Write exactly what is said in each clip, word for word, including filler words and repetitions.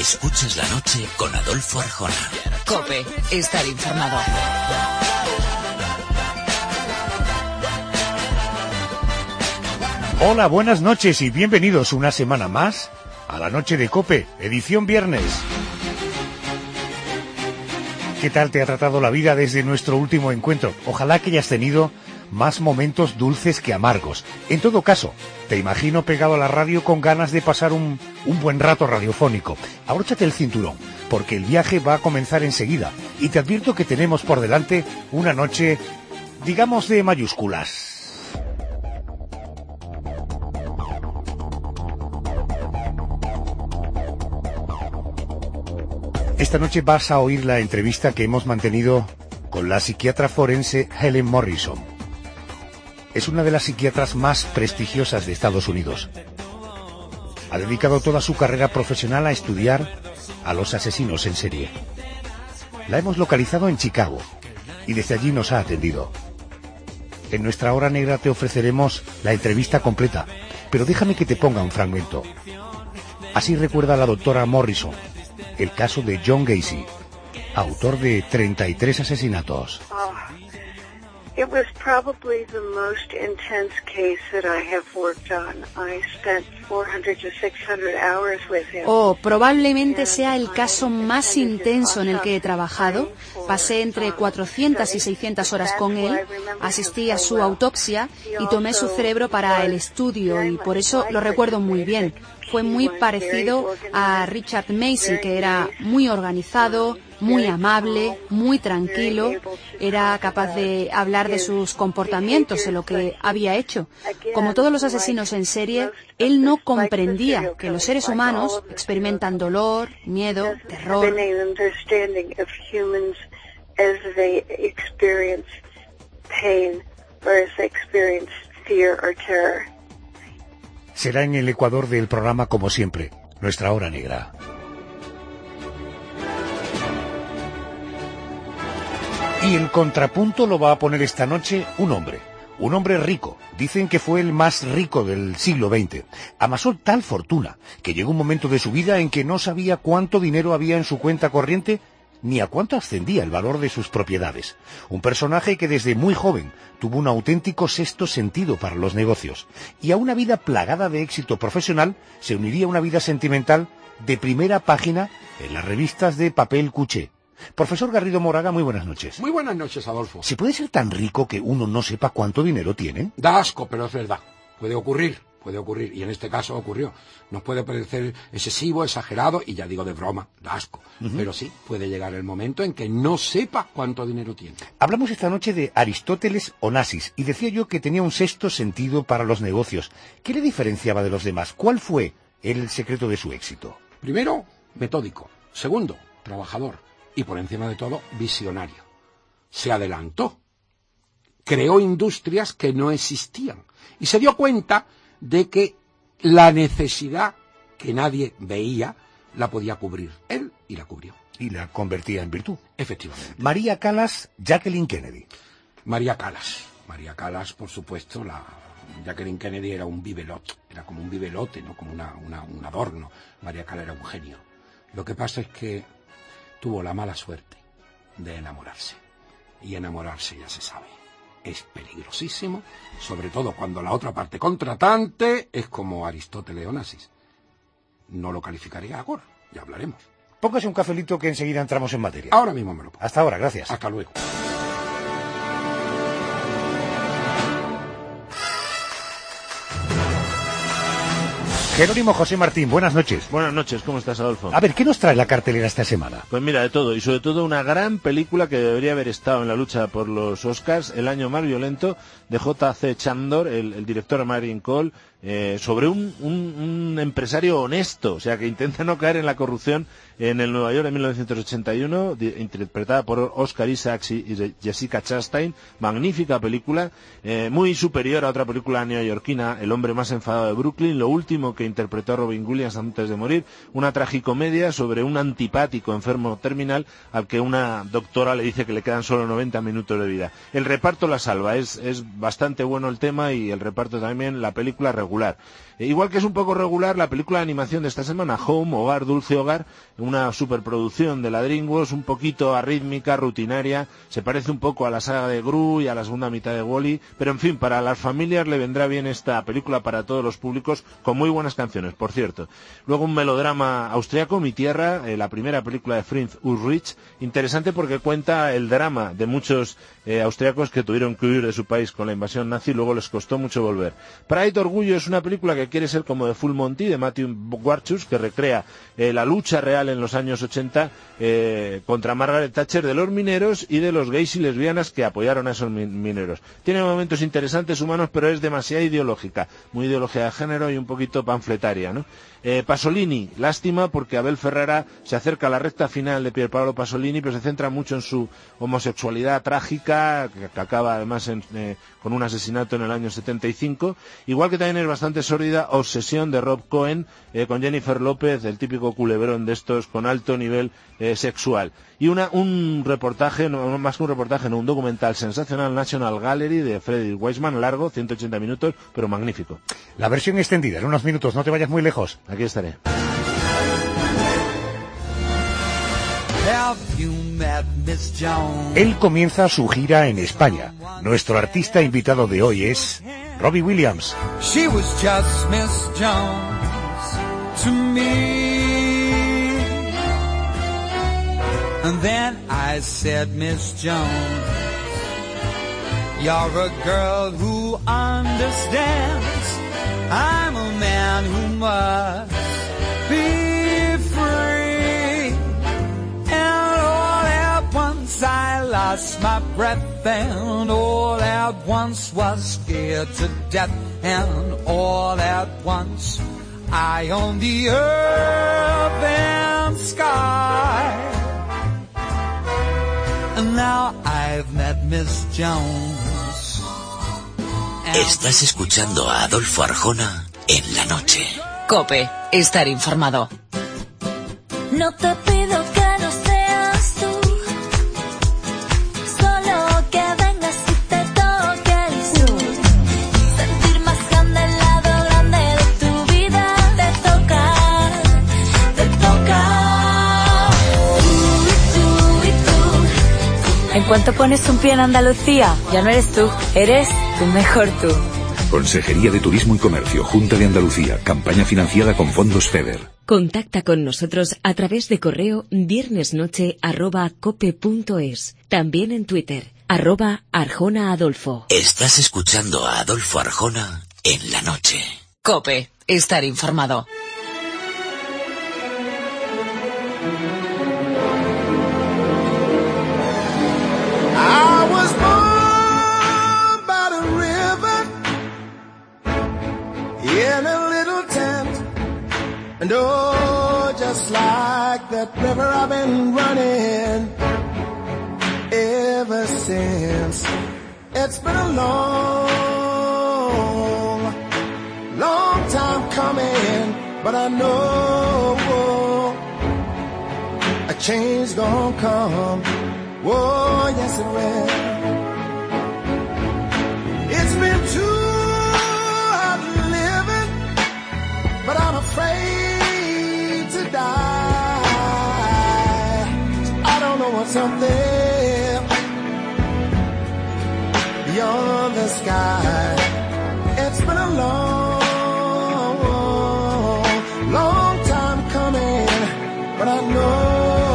Escuchas la noche con Adolfo Arjona. COPE, estar informado. Hola, buenas noches y bienvenidos una semana más a la noche de COPE, edición viernes. ¿Qué tal te ha tratado la vida desde nuestro último encuentro? Ojalá que hayas tenido más momentos dulces que amargos. En todo caso, te imagino pegado a la radio con ganas de pasar un, un buen rato radiofónico. Abróchate el cinturón, porque el viaje va a comenzar enseguida. Y te advierto que tenemos por delante una noche, digamos, de mayúsculas. Esta noche vas a oír la entrevista que hemos mantenido con la psiquiatra forense Helen Morrison. Es una de las psiquiatras más prestigiosas de Estados Unidos. Ha dedicado toda su carrera profesional a estudiar a los asesinos en serie. La hemos localizado en Chicago y desde allí nos ha atendido. En nuestra hora negra te ofreceremos la entrevista completa, pero déjame que te ponga un fragmento. Así recuerda la doctora Morrison el caso de John Gacy, autor de treinta y tres asesinatos. Oh, it was probably the most intense case that I have worked on. I spent four hundred to six hundred hours with him. Oh, probablemente sea el caso más intenso en el que he trabajado. Pasé entre cuatrocientas y seiscientas horas con él, asistí a su autopsia y tomé su cerebro para el estudio y por eso lo recuerdo muy bien. Fue muy parecido a Richard Macy, que era muy organizado, muy amable, muy tranquilo, era capaz de hablar de sus comportamientos, de lo que había hecho. Como todos los asesinos en serie, él no comprendía que los seres humanos experimentan dolor, miedo, terror. Será en el Ecuador del programa como siempre, nuestra hora negra. Y el contrapunto lo va a poner esta noche un hombre, un hombre rico. Dicen que fue el más rico del siglo veinte. Amasó tal fortuna que llegó un momento de su vida en que no sabía cuánto dinero había en su cuenta corriente ni a cuánto ascendía el valor de sus propiedades. Un personaje que desde muy joven tuvo un auténtico sexto sentido para los negocios, y a una vida plagada de éxito profesional se uniría una vida sentimental de primera página en las revistas de papel cuché. Profesor Garrido Moraga, muy buenas noches. Muy buenas noches, Adolfo. ¿Se puede ser tan rico que uno no sepa cuánto dinero tiene? Da asco, pero es verdad. Puede ocurrir. Puede ocurrir, y en este caso ocurrió. Nos puede parecer excesivo, exagerado, y ya digo de broma, da asco. Uh-huh. Pero sí, puede llegar el momento en que no sepa cuánto dinero tiene. Hablamos esta noche de Aristóteles Onassis, y decía yo que tenía un sexto sentido para los negocios. ¿Qué le diferenciaba de los demás? ¿Cuál fue el secreto de su éxito? Primero, metódico. Segundo, trabajador. Y por encima de todo, visionario. Se adelantó. Creó industrias que no existían. Y se dio cuenta de que la necesidad que nadie veía la podía cubrir él, y la cubrió. Y la convertía en virtud. Efectivamente. María Callas, Jacqueline Kennedy. María Callas. María Callas, por supuesto, la Jacqueline Kennedy era un bibelot, era como un bibelote, no como una, una, un adorno. María Callas era un genio. Lo que pasa es que tuvo la mala suerte de enamorarse. Y enamorarse, ya se sabe, es peligrosísimo, sobre todo cuando la otra parte contratante es como Aristóteles Onassis. No lo calificaría ahora, ya hablaremos. Póngase un cafelito que enseguida entramos en materia. Ahora mismo me lo pongo. Hasta ahora, gracias. Hasta luego. Jerónimo José Martín, buenas noches. Buenas noches, ¿cómo estás, Adolfo? A ver, ¿qué nos trae la cartelera esta semana? Pues mira, de todo, y sobre todo una gran película que debería haber estado en la lucha por los Oscars, El año más violento, de J C Chandor, el, el director Martin Cole, eh, sobre un, un, un empresario honesto, o sea, que intenta no caer en la corrupción en el Nueva York de mil novecientos ochenta y uno, di, interpretada por Oscar Isaacs y, y Jessica Chastain. Magnífica película, eh, muy superior a otra película neoyorquina, El hombre más enfadado de Brooklyn, lo último que interpretó Robin Williams antes de morir, una tragicomedia sobre un antipático enfermo terminal al que una doctora le dice que le quedan solo noventa minutos de vida. El reparto la salva, es, es bastante bueno el tema, y el reparto también, la película regular. espectacular. E igual que es un poco regular la película de animación de esta semana, Home, Hogar, Dulce Hogar, una superproducción de la DreamWorks, un poquito arrítmica, rutinaria, se parece un poco a la saga de Gru y a la segunda mitad de Wall-E, pero en fin, para las familias le vendrá bien esta película para todos los públicos, con muy buenas canciones, por cierto. Luego un melodrama austriaco, Mi Tierra, eh, la primera película de Fritz Ulrich, interesante porque cuenta el drama de muchos eh, austriacos que tuvieron que huir de su país con la invasión nazi y luego les costó mucho volver. Pride, Orgullo es una película que quiere ser como de Full Monty, de Matthew Warchus, que recrea eh, la lucha real en los años ochenta eh, contra Margaret Thatcher, de los mineros y de los gays y lesbianas que apoyaron a esos mineros. Tiene momentos interesantes humanos, pero es demasiado ideológica, muy ideología de género y un poquito panfletaria, ¿no? Eh, Pasolini, lástima porque Abel Ferrara se acerca a la recta final de Pierpaolo Pasolini, pero se centra mucho en su homosexualidad trágica, que, que acaba además en, eh, con un asesinato en el año setenta y cinco, igual que también es bastante sórdida Obsesión de Rob Cohen, eh, con Jennifer López, el típico culebrón de estos con alto nivel eh, sexual. Y una, un reportaje, no más que un reportaje, no, un documental sensacional, National Gallery, de Frederick Wiseman, largo, ciento ochenta minutos, pero magnífico. La versión extendida, en unos minutos, no te vayas muy lejos. Aquí estaré. Él comienza su gira en España. Nuestro artista invitado de hoy es Robbie Williams. She was just Miss Jones to me. And then I said, Miss Jones, you're a girl who understands. I'm a man who must be free. And all at once I lost my breath, and all at once was scared to death, and all at once I owned the earth and sky. And now I've met Miss Jones. Estás escuchando a Adolfo Arjona en la noche. COPE, estar informado. No te pido que no seas tú, solo que vengas y te toques tú. Sentir más grande el lado grande de tu vida. Te toca, te toca. Tú y tú y tú. En cuanto pones un pie en Andalucía, ya no eres tú, eres tu mejor tú. Consejería de Turismo y Comercio, Junta de Andalucía, campaña financiada con fondos FEDER. Contacta con nosotros a través de correo viernesnoche arroba cope punto es. También en Twitter, arroba Arjona Adolfo. Estás escuchando a Adolfo Arjona en la noche. COPE, estar informado. I was born by the river in a little tent, and oh, just like that river I've been running ever since. It's been a long, long time coming, but I know a change gonna come. Oh, yes it will. It's been too hard living, but I'm afraid to die. I don't know what's up there beyond the sky. It's been a long, long time coming, but I know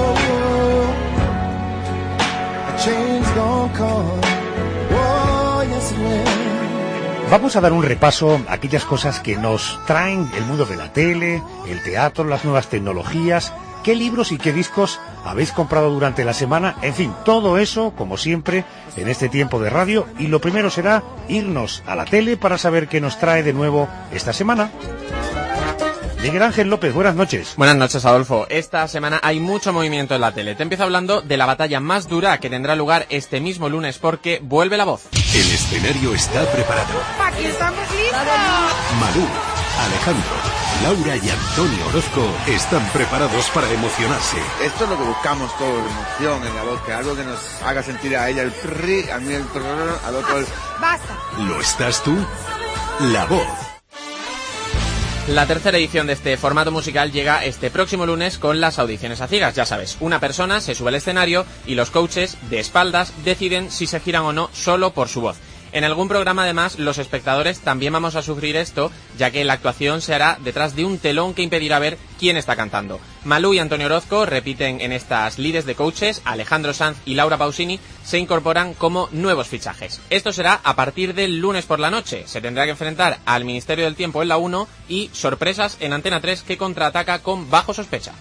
Vamos a dar un repaso a aquellas cosas que nos traen el mundo de la tele, el teatro, las nuevas tecnologías, qué libros y qué discos habéis comprado durante la semana, en fin, todo eso, como siempre, en este tiempo de radio, y lo primero será irnos a la tele para saber qué nos trae de nuevo esta semana. Miguel Ángel López, buenas noches. Buenas noches, Adolfo. Esta semana hay mucho movimiento en la tele. Te empiezo hablando de la batalla más dura que tendrá lugar este mismo lunes porque vuelve La Voz. El escenario está preparado. ¡Aquí estamos listos! Malú, Alejandro, Laura y Antonio Orozco están preparados para emocionarse. Esto es lo que buscamos todos, emoción en La Voz, que algo que nos haga sentir a ella el prri, a mí el trrr, al otro el... ¡Basta! ¿Lo estás tú? La Voz. La tercera edición de este formato musical llega este próximo lunes con las audiciones a ciegas. Ya sabes, una persona se sube al escenario y los coaches, de espaldas, deciden si se giran o no solo por su voz. En algún programa, además, los espectadores también vamos a sufrir esto, ya que la actuación se hará detrás de un telón que impedirá ver quién está cantando. Malú y Antonio Orozco repiten en estas lides de coaches, Alejandro Sanz y Laura Pausini se incorporan como nuevos fichajes. Esto será a partir del lunes por la noche. Se tendrá que enfrentar al Ministerio del Tiempo en la uno y sorpresas en Antena tres, que contraataca con Bajo Sospecha.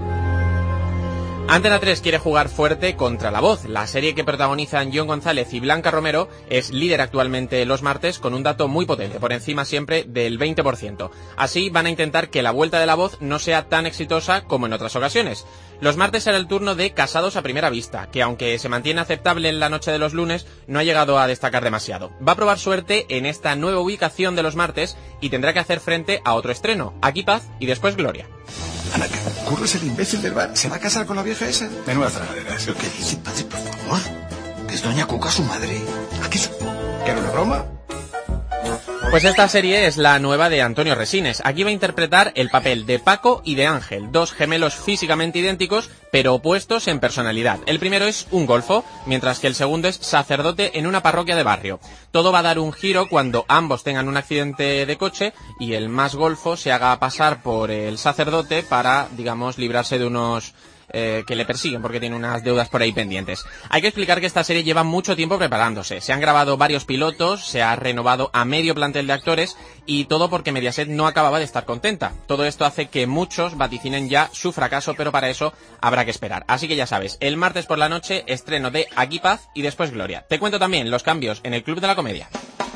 Antena tres quiere jugar fuerte contra La Voz. La serie que protagonizan John González y Blanca Romero es líder actualmente los martes con un dato muy potente, por encima siempre del veinte por ciento. Así van a intentar que la vuelta de La Voz no sea tan exitosa como en otras ocasiones. Los martes será el turno de Casados a primera vista, que aunque se mantiene aceptable en la noche de los lunes, no ha llegado a destacar demasiado. Va a probar suerte en esta nueva ubicación de los martes y tendrá que hacer frente a otro estreno, Aquí Paz y después Gloria. Ana, Curro es el imbécil del bar. ¿Se va a casar con la vieja esa? Menuda zaradera. ¿Pero qué dice, padre, por favor? Que es doña Cuca su madre. ¿A qué es? ¿Que era una broma? Pues esta serie es la nueva de Antonio Resines. Aquí va a interpretar el papel de Paco y de Ángel, dos gemelos físicamente idénticos, pero opuestos en personalidad. El primero es un golfo, mientras que el segundo es sacerdote en una parroquia de barrio. Todo va a dar un giro cuando ambos tengan un accidente de coche y el más golfo se haga pasar por el sacerdote para, digamos, librarse de unos... Eh, que le persiguen porque tiene unas deudas por ahí pendientes. Hay que explicar que esta serie lleva mucho tiempo preparándose. Se han grabado varios pilotos, se ha renovado a medio plantel de actores y todo porque Mediaset no acababa de estar contenta. Todo esto hace que muchos vaticinen ya su fracaso, pero para eso habrá que esperar. Así que ya sabes, el martes por la noche estreno de Aquí Paz y después Gloria. Te cuento también los cambios en el Club de la Comedia.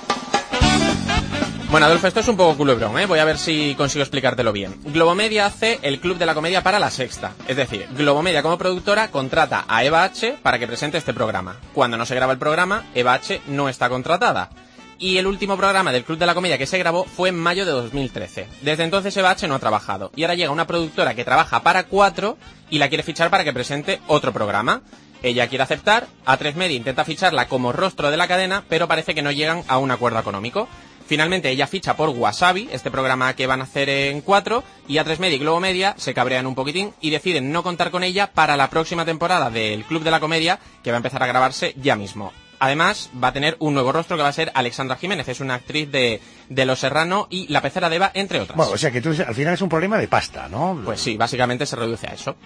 Bueno, Adolfo, esto es un poco culebrón, ¿eh? Voy a ver si consigo explicártelo bien. Globomedia hace el Club de la Comedia para La Sexta. Es decir, Globomedia como productora contrata a Eva H para que presente este programa. Cuando no se graba el programa, Eva H no está contratada. Y el último programa del Club de la Comedia que se grabó fue en mayo de dos mil trece. Desde entonces Eva H no ha trabajado. Y ahora llega una productora que trabaja para Cuatro y la quiere fichar para que presente otro programa. Ella quiere aceptar, A tres Media intenta ficharla como rostro de la cadena, pero parece que no llegan a un acuerdo económico. Finalmente ella ficha por Wasabi, este programa que van a hacer en Cuatro, y A tres Media y Globomedia se cabrean un poquitín y deciden no contar con ella para la próxima temporada del Club de la Comedia, que va a empezar a grabarse ya mismo. Además, va a tener un nuevo rostro que va a ser Alexandra Jiménez, es una actriz de, de Los Serrano y La Pecera de Eva, entre otras. Bueno, o sea que tú, al final es un problema de pasta, ¿no? Pues sí, básicamente se reduce a eso.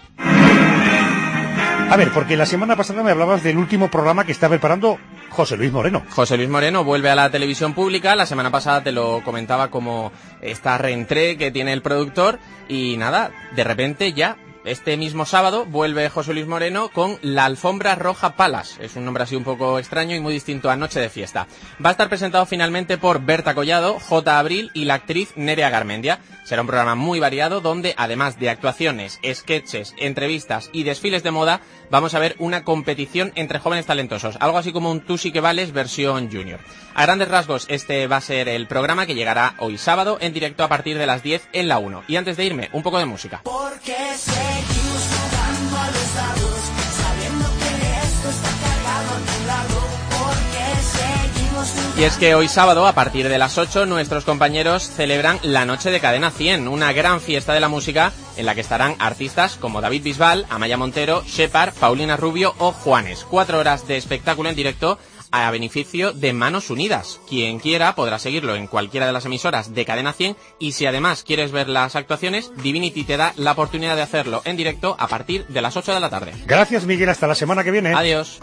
A ver, porque la semana pasada me hablabas del último programa que está preparando José Luis Moreno. José Luis Moreno vuelve a la televisión pública. La semana pasada te lo comentaba como esta reentré que tiene el productor. Y nada, de repente ya, este mismo sábado, vuelve José Luis Moreno con La Alfombra Roja Palace. Es un nombre así un poco extraño y muy distinto a Noche de Fiesta. Va a estar presentado finalmente por Berta Collado, J. Abril y la actriz Nerea Garmendia. Será un programa muy variado donde, además de actuaciones, sketches, entrevistas y desfiles de moda, vamos a ver una competición entre jóvenes talentosos. Algo así como un Tú sí que vales versión junior. A grandes rasgos, este va a ser el programa que llegará hoy sábado en directo a partir de las diez en la uno. Y antes de irme, un poco de música. Porque seguimos jugando a los dados, sabiendo que esto está cargado a tu lado. Porque seguimos jugando. Y es que hoy sábado, a partir de las ocho, nuestros compañeros celebran la Noche de Cadena cien, una gran fiesta de la música en la que estarán artistas como David Bisbal, Amaya Montero, Shepard, Paulina Rubio o Juanes. Cuatro horas de espectáculo en directo a beneficio de Manos Unidas. Quien quiera podrá seguirlo en cualquiera de las emisoras de Cadena cien y si además quieres ver las actuaciones, Divinity te da la oportunidad de hacerlo en directo a partir de las ocho de la tarde. Gracias, Miguel, hasta la semana que viene. Adiós.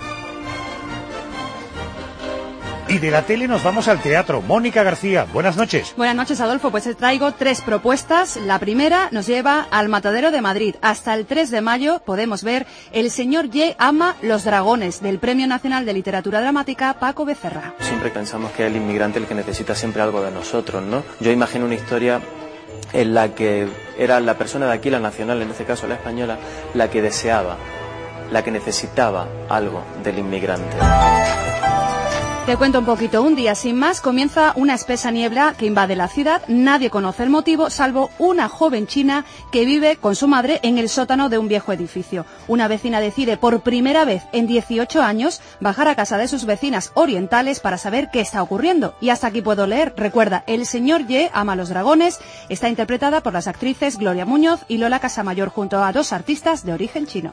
Y de la tele nos vamos al teatro. Mónica García, buenas noches. Buenas noches, Adolfo. Pues te traigo tres propuestas. La primera nos lleva al Matadero de Madrid. Hasta el tres de mayo podemos ver El señor Ye ama los dragones, del Premio Nacional de Literatura Dramática Paco Becerra. Siempre pensamos que es el inmigrante el que necesita siempre algo de nosotros, ¿no? Yo imagino una historia en la que era la persona de aquí, la nacional, en este caso la española, la que deseaba, la que necesitaba algo del inmigrante. Te cuento un poquito. Un día sin más comienza una espesa niebla que invade la ciudad. Nadie conoce el motivo, salvo una joven china que vive con su madre en el sótano de un viejo edificio. Una vecina decide por primera vez en dieciocho años bajar a casa de sus vecinas orientales para saber qué está ocurriendo. Y hasta aquí puedo leer. Recuerda, El señor Ye ama a los dragones. Está interpretada por las actrices Gloria Muñoz y Lola Casamayor junto a dos artistas de origen chino.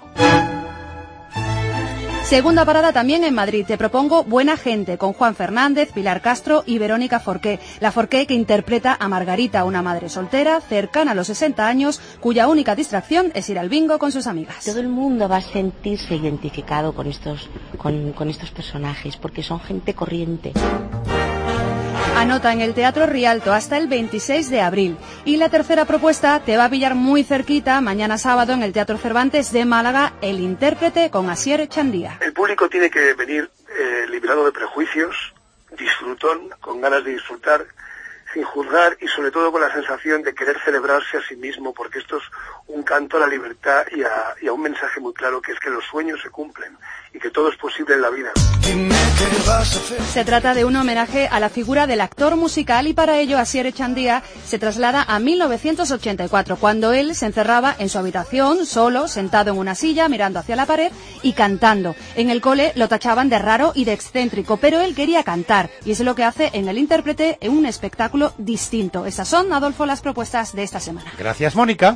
Segunda parada también en Madrid. Te propongo Buena gente, con Juan Fernández, Pilar Castro y Verónica Forqué. La Forqué que interpreta a Margarita, una madre soltera, cercana a los sesenta años, cuya única distracción es ir al bingo con sus amigas. Todo el mundo va a sentirse identificado con estos, con, con estos personajes, porque son gente corriente. Anota en el Teatro Rialto hasta el veintiséis de abril. Y la tercera propuesta te va a pillar muy cerquita, mañana sábado en el Teatro Cervantes de Málaga, El intérprete con Asier Chandía. El público tiene que venir eh, liberado de prejuicios, disfrutón, con ganas de disfrutar, sin juzgar y sobre todo con la sensación de querer celebrarse a sí mismo, porque esto es un canto a la libertad y a, y a un mensaje muy claro, que es que los sueños se cumplen y que todo es posible en la vida. Se trata de un homenaje a la figura del actor musical y para ello Asier Chandía se traslada a mil novecientos ochenta y cuatro, cuando él se encerraba en su habitación, solo, sentado en una silla, mirando hacia la pared y cantando. En el cole lo tachaban de raro y de excéntrico, pero él quería cantar y es lo que hace en El intérprete, en un espectáculo distinto. Esas son, Adolfo, las propuestas de esta semana. Gracias, Mónica.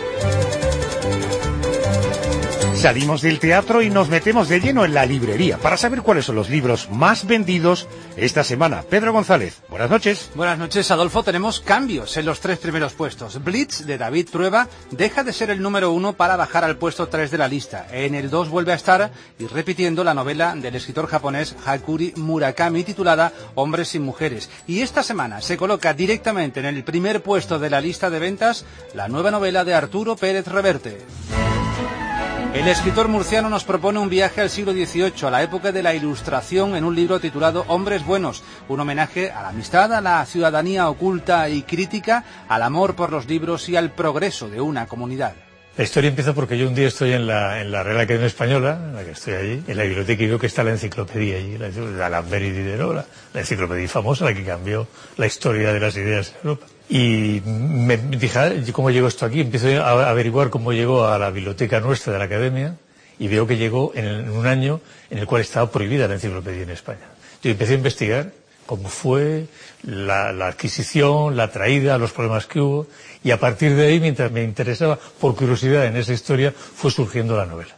Salimos del teatro y nos metemos de lleno en la librería para saber cuáles son los libros más vendidos esta semana. Pedro González, buenas noches. Buenas noches, Adolfo. Tenemos cambios en los tres primeros puestos. Blitz, de David Trueba, deja de ser el número uno para bajar al puesto tres de la lista. En el dos vuelve a estar, y repitiendo, la novela del escritor japonés Hakuri Murakami titulada Hombres sin mujeres. Y esta semana se coloca directamente en el primer puesto de la lista de ventas la nueva novela de Arturo Pérez Reverte. El escritor murciano nos propone un viaje al siglo dieciocho, a la época de la Ilustración, en un libro titulado Hombres Buenos, un homenaje a la amistad, a la ciudadanía oculta y crítica, al amor por los libros y al progreso de una comunidad. La historia empieza porque yo un día estoy en la, en la Real Academia Española, en la que estoy allí, en la biblioteca, y veo que está la enciclopedia allí, la de Alambert y Diderot, la, la enciclopedia famosa, la que cambió la historia de las ideas en Europa. Y me dije, ¿cómo llegó esto aquí? Empiezo a averiguar cómo llegó a la biblioteca nuestra de la Academia y veo que llegó en, el, en un año en el cual estaba prohibida la enciclopedia en España. Yo empecé a investigar cómo fue la, la adquisición, la traída, los problemas que hubo, y a partir de ahí, mientras me interesaba por curiosidad en esa historia, fue surgiendo la novela.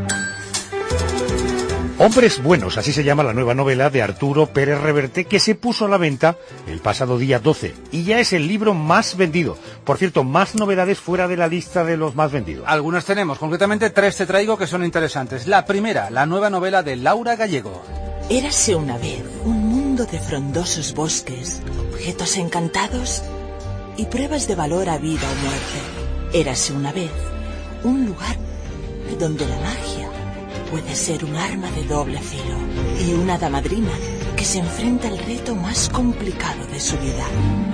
Hombres Buenos, así se llama la nueva novela de Arturo Pérez Reverte, que se puso a la venta el pasado día doce y ya es el libro más vendido. Por cierto, más novedades fuera de la lista de los más vendidos. Algunas tenemos, concretamente tres te traigo que son interesantes. La primera, la nueva novela de Laura Gallego. Érase una vez un mundo de frondosos bosques, objetos encantados y pruebas de valor a vida o muerte. Érase una vez un lugar donde la magia puede ser un arma de doble filo y una hada madrina que se enfrenta al reto más complicado de su vida.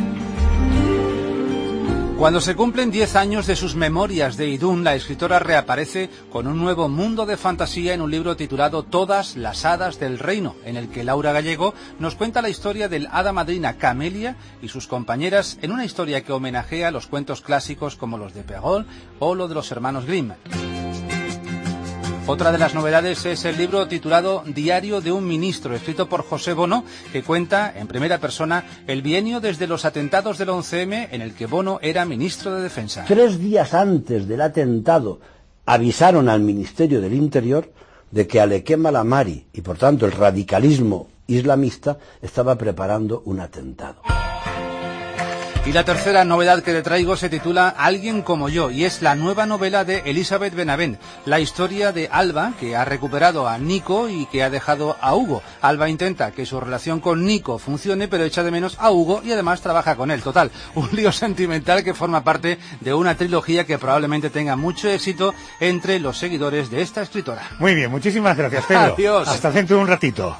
Cuando se cumplen diez años de sus memorias de Idún, la escritora reaparece con un nuevo mundo de fantasía en un libro titulado Todas las hadas del reino, en el que Laura Gallego nos cuenta la historia del hada madrina Camelia y sus compañeras, en una historia que homenajea los cuentos clásicos como los de Perrault o los de los hermanos Grimm. Otra de las novedades es el libro titulado Diario de un ministro, escrito por José Bono, que cuenta en primera persona el bienio desde los atentados del once eme, en el que Bono era ministro de Defensa. Tres días antes del atentado avisaron al Ministerio del Interior de que Alequem Alamari y por tanto el radicalismo islamista estaba preparando un atentado. Y la tercera novedad que le traigo se titula Alguien como yo, y es la nueva novela de Elizabeth Benavent, la historia de Alba, que ha recuperado a Nico y que ha dejado a Hugo. Alba intenta que su relación con Nico funcione, pero echa de menos a Hugo y además trabaja con él. Total, un lío sentimental que forma parte de una trilogía que probablemente tenga mucho éxito entre los seguidores de esta escritora. Muy bien, muchísimas gracias, Pedro. Adiós. Hasta dentro de un ratito.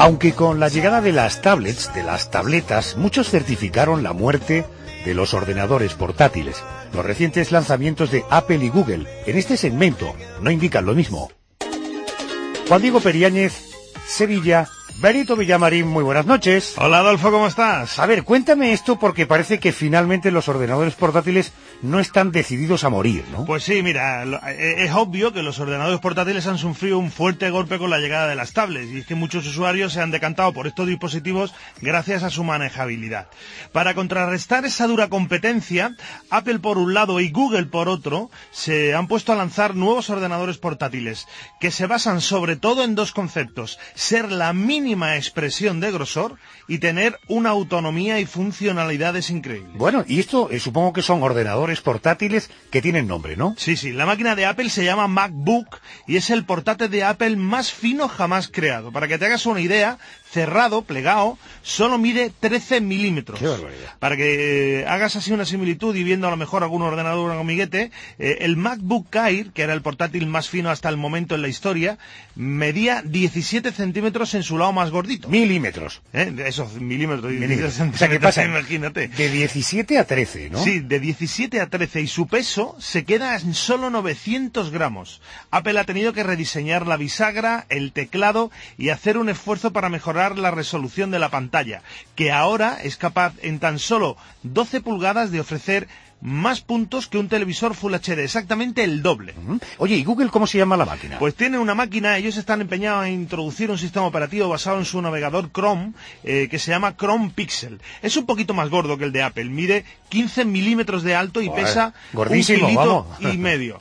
Aunque con la llegada de las tablets, de las tabletas, muchos certificaron la muerte de los ordenadores portátiles. Los recientes lanzamientos de Apple y Google en este segmento no indican lo mismo. Juan Diego Periáñez, Sevilla. Benito Villamarín, muy buenas noches. Hola Adolfo, ¿cómo estás? A ver, cuéntame esto porque parece que finalmente los ordenadores portátiles no están decididos a morir, ¿no? Pues sí, mira, es obvio que los ordenadores portátiles han sufrido un fuerte golpe con la llegada de las tablets y es que muchos usuarios se han decantado por estos dispositivos gracias a su manejabilidad. Para contrarrestar esa dura competencia, Apple por un lado y Google por otro se han puesto a lanzar nuevos ordenadores portátiles que se basan sobre todo en dos conceptos: ser la mínima mínima expresión de grosor y tener una autonomía y funcionalidades increíbles. Bueno, y esto eh, supongo que son ordenadores portátiles que tienen nombre, ¿no? Sí, sí, la máquina de Apple se llama MacBook y es el portátil de Apple más fino jamás creado. Para que te hagas una idea, cerrado, plegado, solo mide trece milímetros. ¡Qué barbaridad! Para que eh, hagas así una similitud y viendo a lo mejor algún ordenador o amiguete, eh, el MacBook Air, que era el portátil más fino hasta el momento en la historia, medía diecisiete centímetros en su lado más gordito. Milímetros. ¿Eh? Esos milímetros. milímetros. O sea, ¿qué pasa? Imagínate. De diecisiete a trece, ¿no? Sí, de diecisiete a trece y su peso se queda en solo novecientos gramos. Apple ha tenido que rediseñar la bisagra, el teclado y hacer un esfuerzo para mejorar la resolución de la pantalla, que ahora es capaz en tan solo doce pulgadas de ofrecer más puntos que un televisor Full H D, exactamente el doble. Uh-huh. Oye, ¿y Google cómo se llama la máquina? Pues tiene una máquina, ellos están empeñados en introducir un sistema operativo basado en su navegador Chrome, eh, que se llama Chrome Pixel. Es un poquito más gordo que el de Apple, mide quince milímetros de alto y Joder, pesa gordísimo, un kilito vamos. y medio.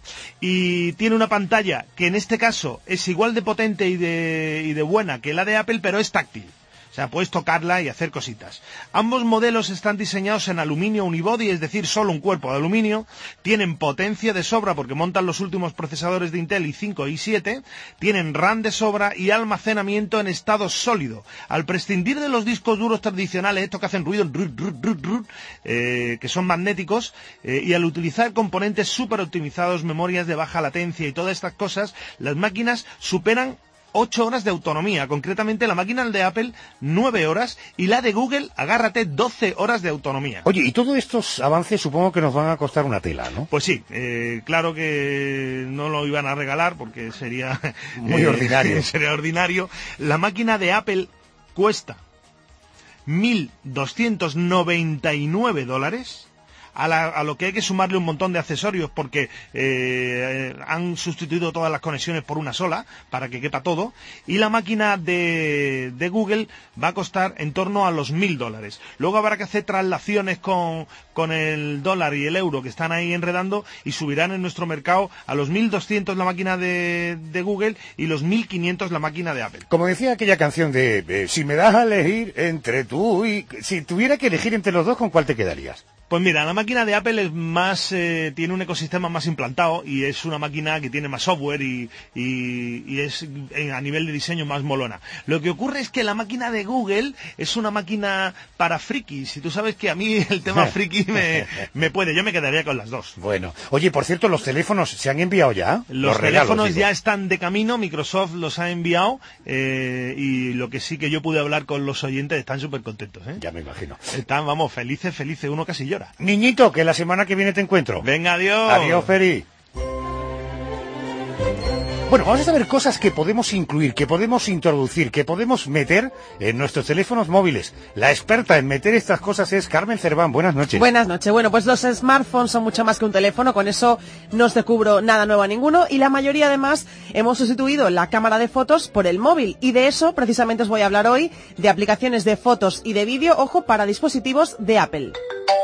Y tiene una pantalla que en este caso es igual de potente y de, y de buena que la de Apple, pero es táctil. O sea, puedes tocarla y hacer cositas. Ambos modelos están diseñados en aluminio unibody, es decir, solo un cuerpo de aluminio. Tienen potencia de sobra porque montan los últimos procesadores de Intel i cinco y i siete. Tienen RAM de sobra y almacenamiento en estado sólido. Al prescindir de los discos duros tradicionales, estos que hacen ruido, rut, rut, rut, rut, eh, que son magnéticos, eh, y al utilizar componentes súper optimizados, memorias de baja latencia y todas estas cosas, las máquinas superan ocho horas de autonomía, concretamente la máquina de Apple nueve horas y la de Google, agárrate, doce horas de autonomía. Oye, y todos estos avances supongo que nos van a costar una tela, ¿no? Pues sí, eh, claro que no lo iban a regalar porque sería muy eh, ordinario. Sería ordinario. La máquina de Apple cuesta mil doscientos noventa y nueve dólares. A, la, a lo que hay que sumarle un montón de accesorios porque eh, han sustituido todas las conexiones por una sola para que quepa todo, y la máquina de, de Google va a costar en torno a los mil dólares. Luego habrá que hacer traslaciones con, con el dólar y el euro que están ahí enredando y subirán en nuestro mercado a los mil doscientos la máquina de, de Google y los mil quinientos la máquina de Apple. Como decía aquella canción de eh, si me das a elegir entre tú y... Si tuviera que elegir entre los dos, ¿con cuál te quedarías? Pues mira, la máquina de Apple es más, eh, tiene un ecosistema más implantado y es una máquina que tiene más software y, y, y es en, a nivel de diseño más molona. Lo que ocurre es que la máquina de Google es una máquina para frikis y tú sabes que a mí el tema friki me, me puede, yo me quedaría con las dos. Bueno, oye, por cierto, los teléfonos se han enviado ya. Los, los teléfonos regalos, ya están de camino, Microsoft los ha enviado eh, y lo que sí que yo pude hablar con los oyentes, están súper contentos. ¿eh? Ya me imagino. Están, vamos, felices, felices, uno casi llora. Niñito, que la semana que viene te encuentro. Venga, adiós. Adiós, Feri. Bueno, vamos a saber cosas que podemos incluir, que podemos introducir, que podemos meter en nuestros teléfonos móviles. La experta en meter estas cosas es Carmen Cerván. Buenas noches. Buenas noches. Bueno, pues los smartphones son mucho más que un teléfono, con eso no os descubro nada nuevo a ninguno, y la mayoría además hemos sustituido la cámara de fotos por el móvil, y de eso precisamente os voy a hablar hoy, de aplicaciones de fotos y de vídeo, ojo, para dispositivos de Apple.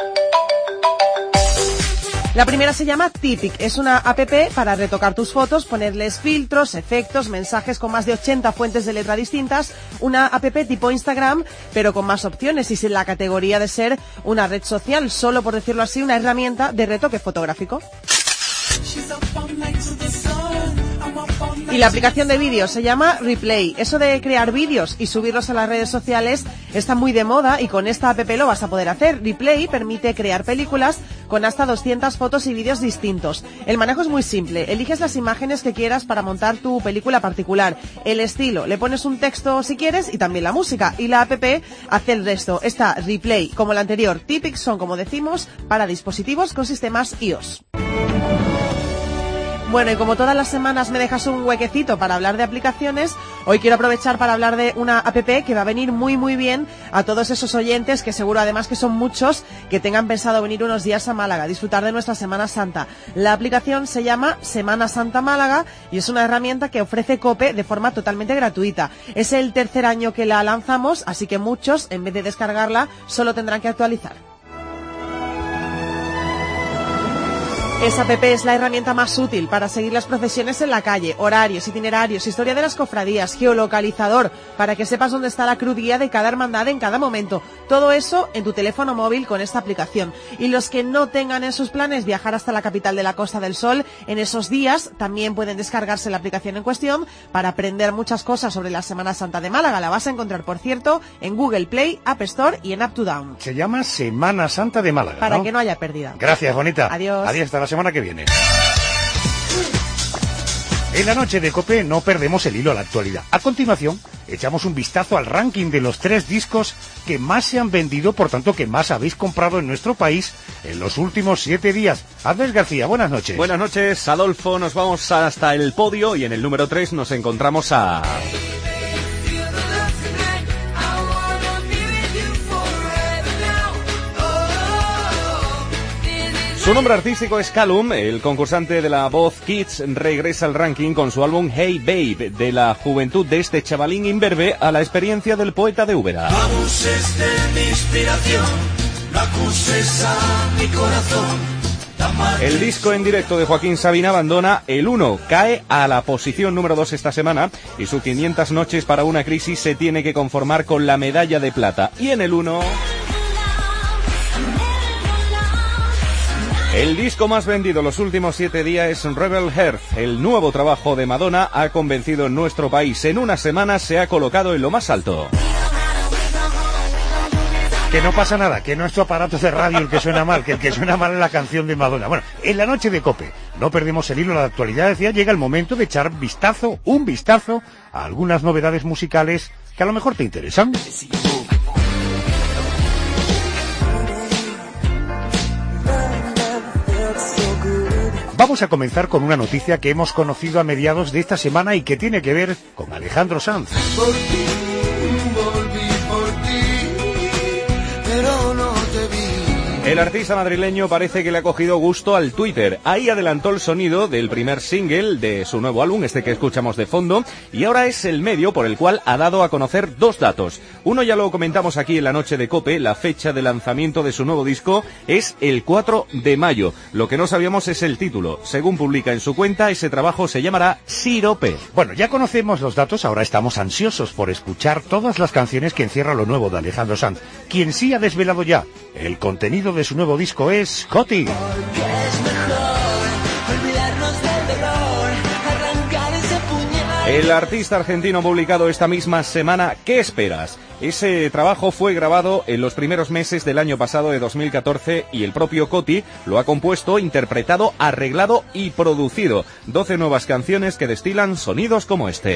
La primera se llama Typic, es una app para retocar tus fotos, ponerles filtros, efectos, mensajes con más de ochenta fuentes de letra distintas, una app tipo Instagram, pero con más opciones y sin la categoría de ser una red social, solo por decirlo así, una herramienta de retoque fotográfico. Y Y la aplicación de vídeos se llama Replay. Eso de crear vídeos y subirlos a las redes sociales está muy de moda y con esta app lo vas a poder hacer. Replay permite crear películas con hasta doscientas fotos y vídeos distintos. El manejo es muy simple. Eliges las imágenes que quieras para montar tu película particular. El estilo, le pones un texto si quieres y también la música. Y la app hace el resto. Esta Replay, como la anterior, Tipic, son, como decimos, para dispositivos con sistemas iOS. Bueno, y como todas las semanas me dejas un huequecito para hablar de aplicaciones, hoy quiero aprovechar para hablar de una app que va a venir muy muy bien a todos esos oyentes, que seguro además que son muchos, que tengan pensado venir unos días a Málaga a disfrutar de nuestra Semana Santa. La aplicación se llama Semana Santa Málaga y es una herramienta que ofrece COPE de forma totalmente gratuita. Es el tercer año que la lanzamos, así que muchos, en vez de descargarla, solo tendrán que actualizar. Esa app es la herramienta más útil para seguir las procesiones en la calle, horarios, itinerarios, historia de las cofradías, geolocalizador, para que sepas dónde está la cruz guía de cada hermandad en cada momento. Todo eso en tu teléfono móvil con esta aplicación. Y los que no tengan en sus planes viajar hasta la capital de la Costa del Sol en esos días, también pueden descargarse la aplicación en cuestión para aprender muchas cosas sobre la Semana Santa de Málaga. La vas a encontrar, por cierto, en Google Play, App Store y en Up to Down. Se llama Semana Santa de Málaga, Para ¿no? que no haya pérdida. Gracias, bonita. Adiós. Adiós, hasta la semana que viene. En la noche de COPE no perdemos el hilo a la actualidad. A continuación, echamos un vistazo al ranking de los tres discos que más se han vendido, por tanto, que más habéis comprado en nuestro país en los últimos siete días. Andrés García, buenas noches. Buenas noches, Adolfo. Nos vamos hasta el podio y en el número tres nos encontramos a... Su nombre artístico es Callum. El concursante de la voz Kids regresa al ranking con su álbum Hey Babe, de la juventud de este chavalín imberbe a la experiencia del poeta de Úbeda. No abuses de mi inspiración, no acuses a mi corazón. El disco en directo de Joaquín Sabina abandona el uno, cae a la posición número dos esta semana y su quinientas noches para una crisis se tiene que conformar con la medalla de plata. Y en el uno... El disco más vendido los últimos siete días es Rebel Heart. El nuevo trabajo de Madonna ha convencido en nuestro país. En una semana se ha colocado en lo más alto. Que no pasa nada, que no es tu aparato de radio el que suena mal, que el que suena mal es la canción de Madonna. Bueno, en la noche de COPE, no perdemos el hilo de la actualidad, decía, llega el momento de echar vistazo, un vistazo, a algunas novedades musicales que a lo mejor te interesan. Vamos a comenzar con una noticia que hemos conocido a mediados de esta semana y que tiene que ver con Alejandro Sanz. Por ti, volví por ti, pero no te vi. El artista madrileño parece que le ha cogido gusto al Twitter. Ahí adelantó el sonido del primer single de su nuevo álbum, este que escuchamos de fondo, y ahora es el medio por el cual ha dado a conocer dos datos. Uno ya lo comentamos aquí en la noche de COPE, la fecha de lanzamiento de su nuevo disco es el cuatro de mayo. Lo que no sabíamos es el título. Según publica en su cuenta, ese trabajo se llamará Sirope. Bueno, ya conocemos los datos, ahora estamos ansiosos por escuchar todas las canciones que encierra lo nuevo de Alejandro Sanz. Quien sí ha desvelado ya el contenido de su nuevo disco es Coti. El artista argentino ha publicado esta misma semana ¿Qué esperas? Ese trabajo fue grabado en los primeros meses del año pasado de dos mil catorce y el propio Coti lo ha compuesto, interpretado, arreglado y producido. doce nuevas canciones que destilan sonidos como este.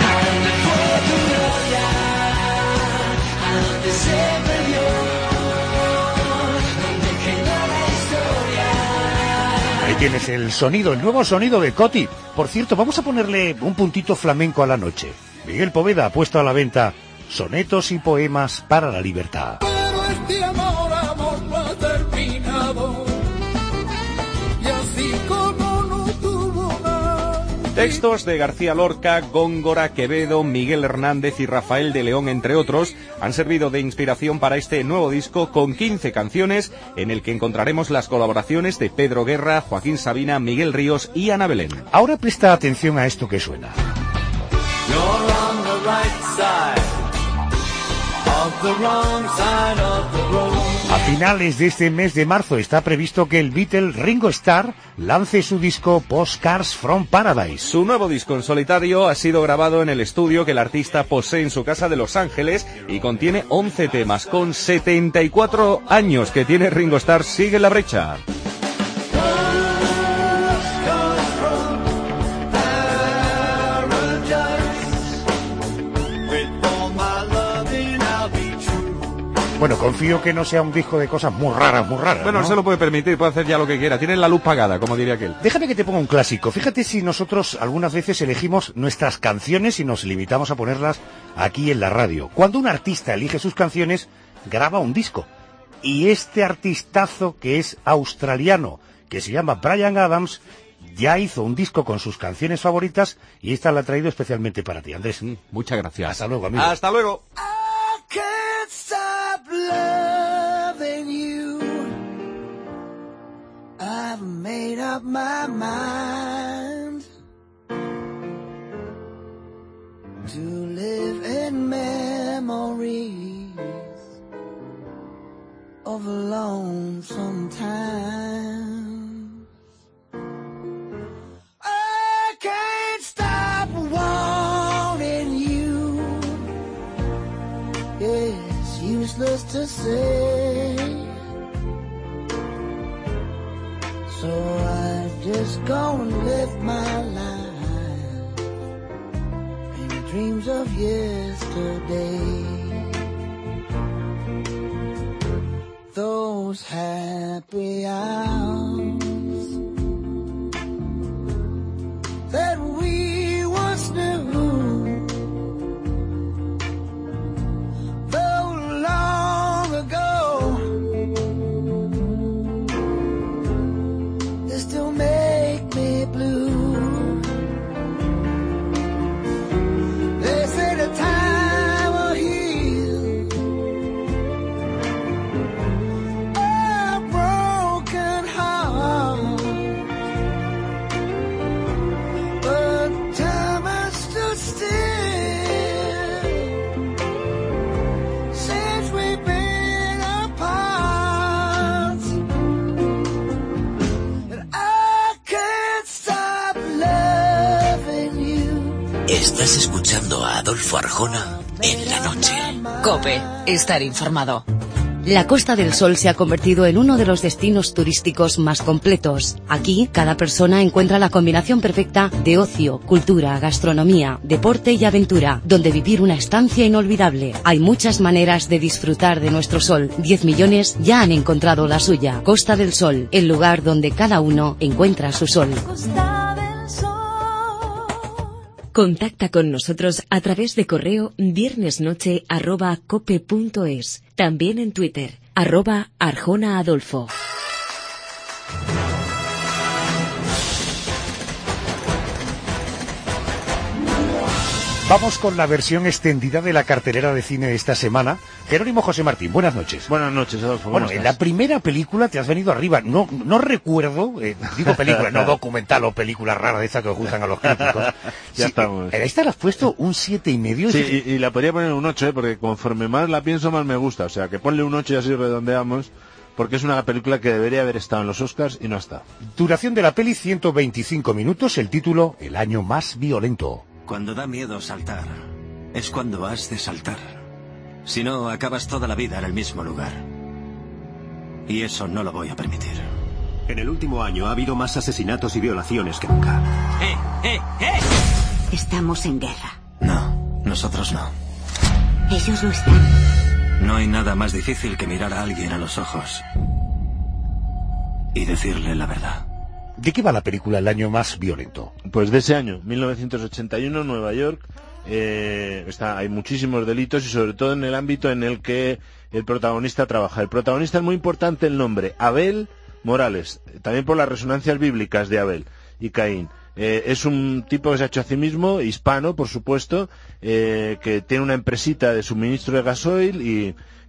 Ahí tienes el sonido, el nuevo sonido de Coti. Por cierto, vamos a ponerle un puntito flamenco a la noche. Miguel Poveda ha puesto a la venta sonetos y poemas para la libertad. Pero este amor, amor no ha terminado. Y así como no tuvo nada. Textos de García Lorca, Góngora, Quevedo, Miguel Hernández y Rafael de León, entre otros, han servido de inspiración para este nuevo disco con quince canciones en el que encontraremos las colaboraciones de Pedro Guerra, Joaquín Sabina, Miguel Ríos y Ana Belén. Ahora presta atención a esto que suena. You're on the right side of the wrong side of the road. A finales de este mes de marzo está previsto que el Beatle Ringo Starr lance su disco Postcards from Paradise. Su nuevo disco en solitario ha sido grabado en el estudio que el artista posee en su casa de Los Ángeles y contiene once temas. Con setenta y cuatro años que tiene Ringo Starr, sigue la brecha. Bueno, confío que no sea un disco de cosas muy raras, muy raras. Bueno, ¿no? se lo puede permitir, puede hacer ya lo que quiera. Tiene la luz pagada, como diría aquel. Déjame que te ponga un clásico. Fíjate si nosotros algunas veces elegimos nuestras canciones y nos limitamos a ponerlas aquí en la radio. Cuando un artista elige sus canciones, graba un disco. Y este artistazo, que es australiano, que se llama Bryan Adams, ya hizo un disco con sus canciones favoritas y esta la ha traído especialmente para ti, Andrés. Muchas gracias. Hasta luego, amigo. Hasta luego. Can't stop loving you. I've made up my mind to live in memories of a lonesome time. I can't stop wanting you. It's useless to say, so I just go and live my life in dreams of yesterday. Those happy hours that we once knew, though long ago, they still make me blue. They say the time will heal a broken heart, but time has stood still since we've been apart, and I can't stop loving you. Estás escuchando a Adolfo Arjona en la noche. COPE, estar informado. La Costa del Sol se ha convertido en uno de los destinos turísticos más completos. Aquí, cada persona encuentra la combinación perfecta de ocio, cultura, gastronomía, deporte y aventura, donde vivir una estancia inolvidable. Hay muchas maneras de disfrutar de nuestro sol. Diez millones ya han encontrado la suya. Costa del Sol, el lugar donde cada uno encuentra su sol. Contacta con nosotros a través de correo viernesnoche arroba cope punto es. También en Twitter, arroba Arjona Adolfo. Vamos con la versión extendida de la cartelera de cine de esta semana. Jerónimo José Martín, buenas noches. Buenas noches, Adolfo. Bueno, en la primera película te has venido arriba. No no recuerdo, eh, digo película, no documental o película rara de esa que os gustan a los críticos. Ya sí, estamos. En esta le has puesto un siete y medio. Sí, y, y la podría poner un ocho, ¿eh? Porque conforme más la pienso, más me gusta. O sea, que ponle un ocho y así redondeamos, porque es una película que debería haber estado en los Oscars y no está. Duración de la peli, ciento veinticinco minutos. El título, El año más violento. Cuando da miedo saltar, es cuando has de saltar. Si no, acabas toda la vida en el mismo lugar. Y eso no lo voy a permitir. En el último año ha habido más asesinatos y violaciones que nunca. ¡Eh, eh, eh! Estamos en guerra. No, nosotros no. Ellos lo están. No hay nada más difícil que mirar a alguien a los ojos y decirle la verdad. ¿De qué va la película El año más violento? Pues de ese año, mil novecientos ochenta y uno, Nueva York. Eh, está, hay muchísimos delitos y sobre todo en el ámbito en el que el protagonista trabaja. El protagonista es muy importante el nombre, Abel Morales, también por las resonancias bíblicas de Abel y Caín. Eh, es un tipo que se ha hecho a sí mismo, hispano, por supuesto, eh, que tiene una empresita de suministro de gasoil y,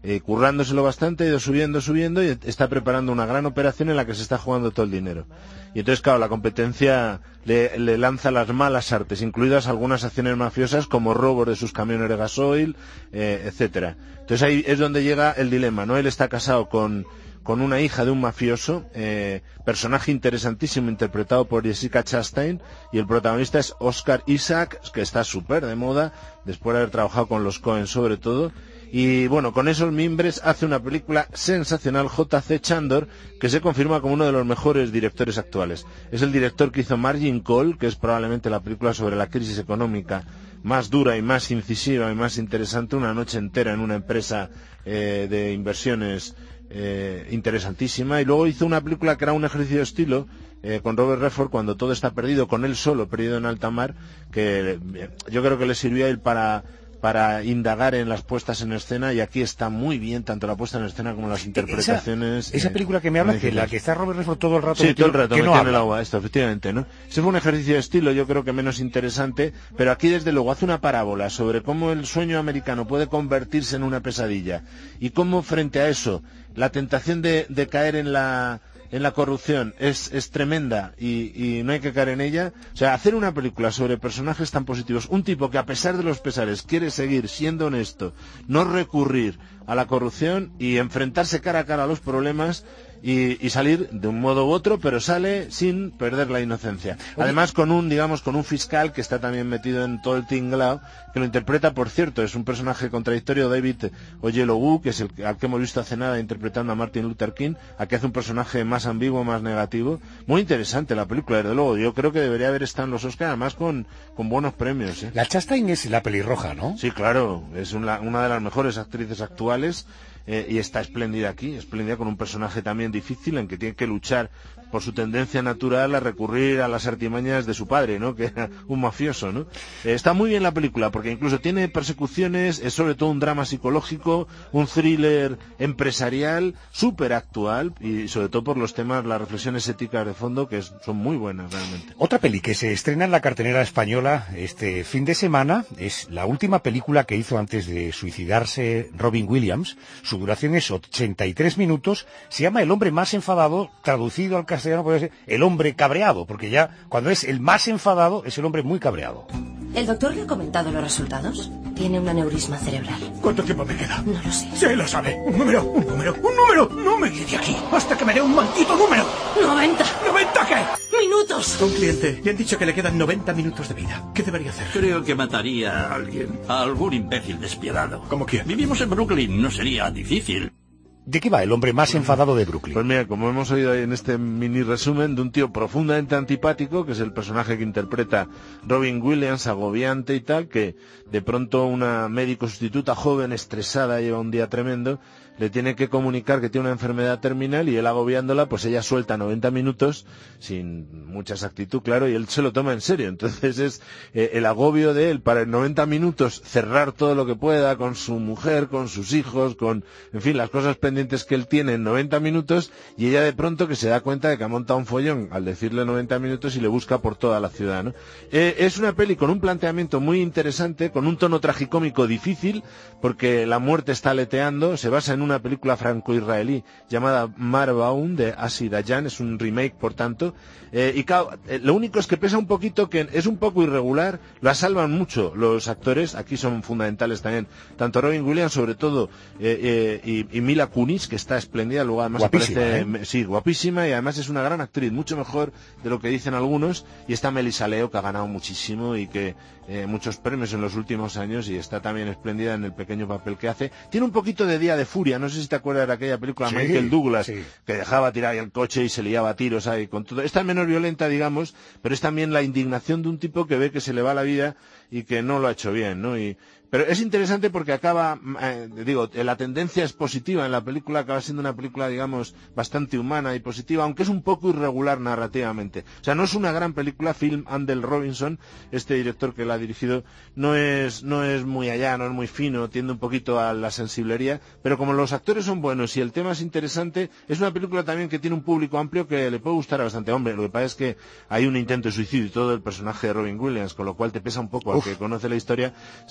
eh, currándoselo bastante, ha ido subiendo, subiendo, y está preparando una gran operación en la que se está jugando todo el dinero. Y entonces, claro, la competencia le, le lanza las malas artes, incluidas algunas acciones mafiosas como robos de sus camiones de gasoil, eh, etcétera. Entonces ahí es donde llega el dilema, ¿no? Él está casado con, con una hija de un mafioso, eh, personaje interesantísimo interpretado por Jessica Chastain, y el protagonista es Oscar Isaac, que está súper de moda, después de haber trabajado con los Coen sobre todo. Y bueno, con esos mimbres hace una película sensacional, J C Chandor, que se confirma como uno de los mejores directores actuales. Es el director que hizo Margin Call, que es probablemente la película sobre la crisis económica más dura y más incisiva y más interesante, una noche entera en una empresa eh, de inversiones eh, interesantísima. Y luego hizo una película que era un ejercicio de estilo, eh, con Robert Redford, Cuando todo está perdido, con él solo, perdido en alta mar, que eh, yo creo que le sirvió a él para... para indagar en las puestas en escena, y aquí está muy bien tanto la puesta en escena como las interpretaciones. Esa, esa eh, película que me habla, que la que está Robert Redford todo el rato sí, metido, todo el rato que metido no en el agua, esto, efectivamente, ¿no? Ese fue un ejercicio de estilo, yo creo que menos interesante, pero aquí desde luego hace una parábola sobre cómo el sueño americano puede convertirse en una pesadilla, y cómo frente a eso la tentación de, de caer en la en la corrupción es, es tremenda y, y no hay que caer en ella. O sea, hacer una película sobre personajes tan positivos, un tipo que a pesar de los pesares quiere seguir siendo honesto, no recurrir a la corrupción y enfrentarse cara a cara a los problemas y, y salir de un modo u otro, pero sale sin perder la inocencia. Además, con un, digamos, con un fiscal que está también metido en todo el tinglao, que lo interpreta, por cierto, es un personaje contradictorio, David Oyelowo, que es el al que hemos visto hace nada interpretando a Martin Luther King. Aquí hace un personaje más ambiguo, más negativo. Muy interesante la película, desde luego. Yo creo que debería haber estado en los Oscars, además con, con buenos premios, ¿eh? La Chastain es la pelirroja, ¿no? Sí, claro, es una, una de las mejores actrices actuales. Eh, y está espléndida aquí, espléndida con un personaje también difícil en que tiene que luchar por su tendencia natural a recurrir a las artimañas de su padre, ¿no? Que era un mafioso, ¿no? Eh, está muy bien la película porque incluso tiene persecuciones, es sobre todo un drama psicológico, un thriller empresarial súper actual y sobre todo por los temas, las reflexiones éticas de fondo que es, son muy buenas realmente. Otra peli que se estrena en la cartelera española este fin de semana es la última película que hizo antes de suicidarse Robin Williams. Su duración es ochenta y tres minutos, se llama El hombre más enfadado, traducido al castellano puede ser El hombre cabreado, porque ya cuando es el más enfadado es el hombre muy cabreado. ¿El doctor le ha comentado los resultados? Tiene un aneurisma cerebral. ¿Cuánto tiempo me queda? No lo sé. Se lo sabe. Un número, un número, un número. No me iré de aquí hasta que me dé un maldito número. ¡noventa! ¿noventa qué? ¡Minutos! A un cliente le han dicho que le quedan noventa minutos de vida. ¿Qué debería hacer? Creo que mataría a alguien. A algún imbécil despiadado. ¿Cómo quién? Vivimos en Brooklyn, no sería difícil. ¿De qué va El hombre más enfadado de Brooklyn? Pues mira, como hemos oído ahí en este mini resumen, de un tío profundamente antipático, que es el personaje que interpreta Robin Williams, agobiante y tal, que de pronto una médico sustituta joven, estresada, lleva un día tremendo, le tiene que comunicar que tiene una enfermedad terminal y él agobiándola, pues ella suelta noventa minutos, sin mucha exactitud, claro, y él se lo toma en serio. Entonces es eh, el agobio de él para en noventa minutos cerrar todo lo que pueda con su mujer, con sus hijos, con, en fin, las cosas pendientes que él tiene en noventa minutos, y ella de pronto que se da cuenta de que ha montado un follón al decirle noventa minutos y le busca por toda la ciudad, ¿no? Eh, es una peli con un planteamiento muy interesante, con un tono tragicómico difícil, porque la muerte está aleteando, se basa en una película franco-israelí llamada Marbaum de Asi Dayan, es un remake por tanto, eh, y claro, eh, lo único es que pesa un poquito, que es un poco irregular, la salvan mucho los actores, aquí son fundamentales también, tanto Robin Williams sobre todo, eh, eh, y, y Mila Kunis, que está espléndida, luego además guapísima, aparece, ¿eh? sí, guapísima, y además es una gran actriz, mucho mejor de lo que dicen algunos, y está Melissa Leo, que ha ganado muchísimo y que eh, muchos premios en los últimos años, y está también espléndida en el pequeño papel que hace. Tiene un poquito de Día de Furia, no sé si te acuerdas de aquella película, Sí, Michael Douglas, sí. que dejaba tirar el coche y se liaba a tiros ahí con todo. Esta es menos violenta, digamos, pero es también la indignación de un tipo que ve que se le va la vida y que no lo ha hecho bien, ¿no? Y pero es interesante porque acaba, eh, digo, la tendencia es positiva en la película, acaba siendo una película, digamos, bastante humana y positiva, aunque es un poco irregular narrativamente. O sea, no es una gran película. Phil Andel Robinson, este director que la ha dirigido, no es, no es muy allá, no es muy fino, tiende un poquito a la sensiblería, pero como los actores son buenos y el tema es interesante, es una película también que tiene un público amplio que le puede gustar a bastante. Hombre, lo que pasa es que hay un intento de suicidio y todo el personaje de Robin Williams, con lo cual te pesa un poco. Uf. Al que conoce la historia, ¿sabes? Dices,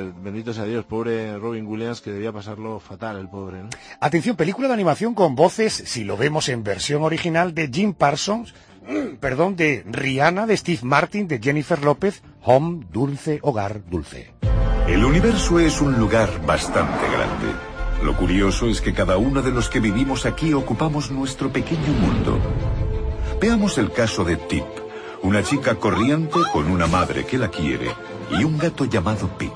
que bendito sea Dios, pobre Robin Williams, que debía pasarlo fatal el pobre, ¿no? Atención, película de animación con voces, si lo vemos en versión original, de Jim Parsons, perdón, de Rihanna, de Steve Martin, de Jennifer López, Home, Dulce, Hogar, Dulce. El universo es un lugar bastante grande. Lo curioso es que cada uno de los que vivimos aquí ocupamos nuestro pequeño mundo. Veamos el caso de Tip, una chica corriente con una madre que la quiere y un gato llamado Pip.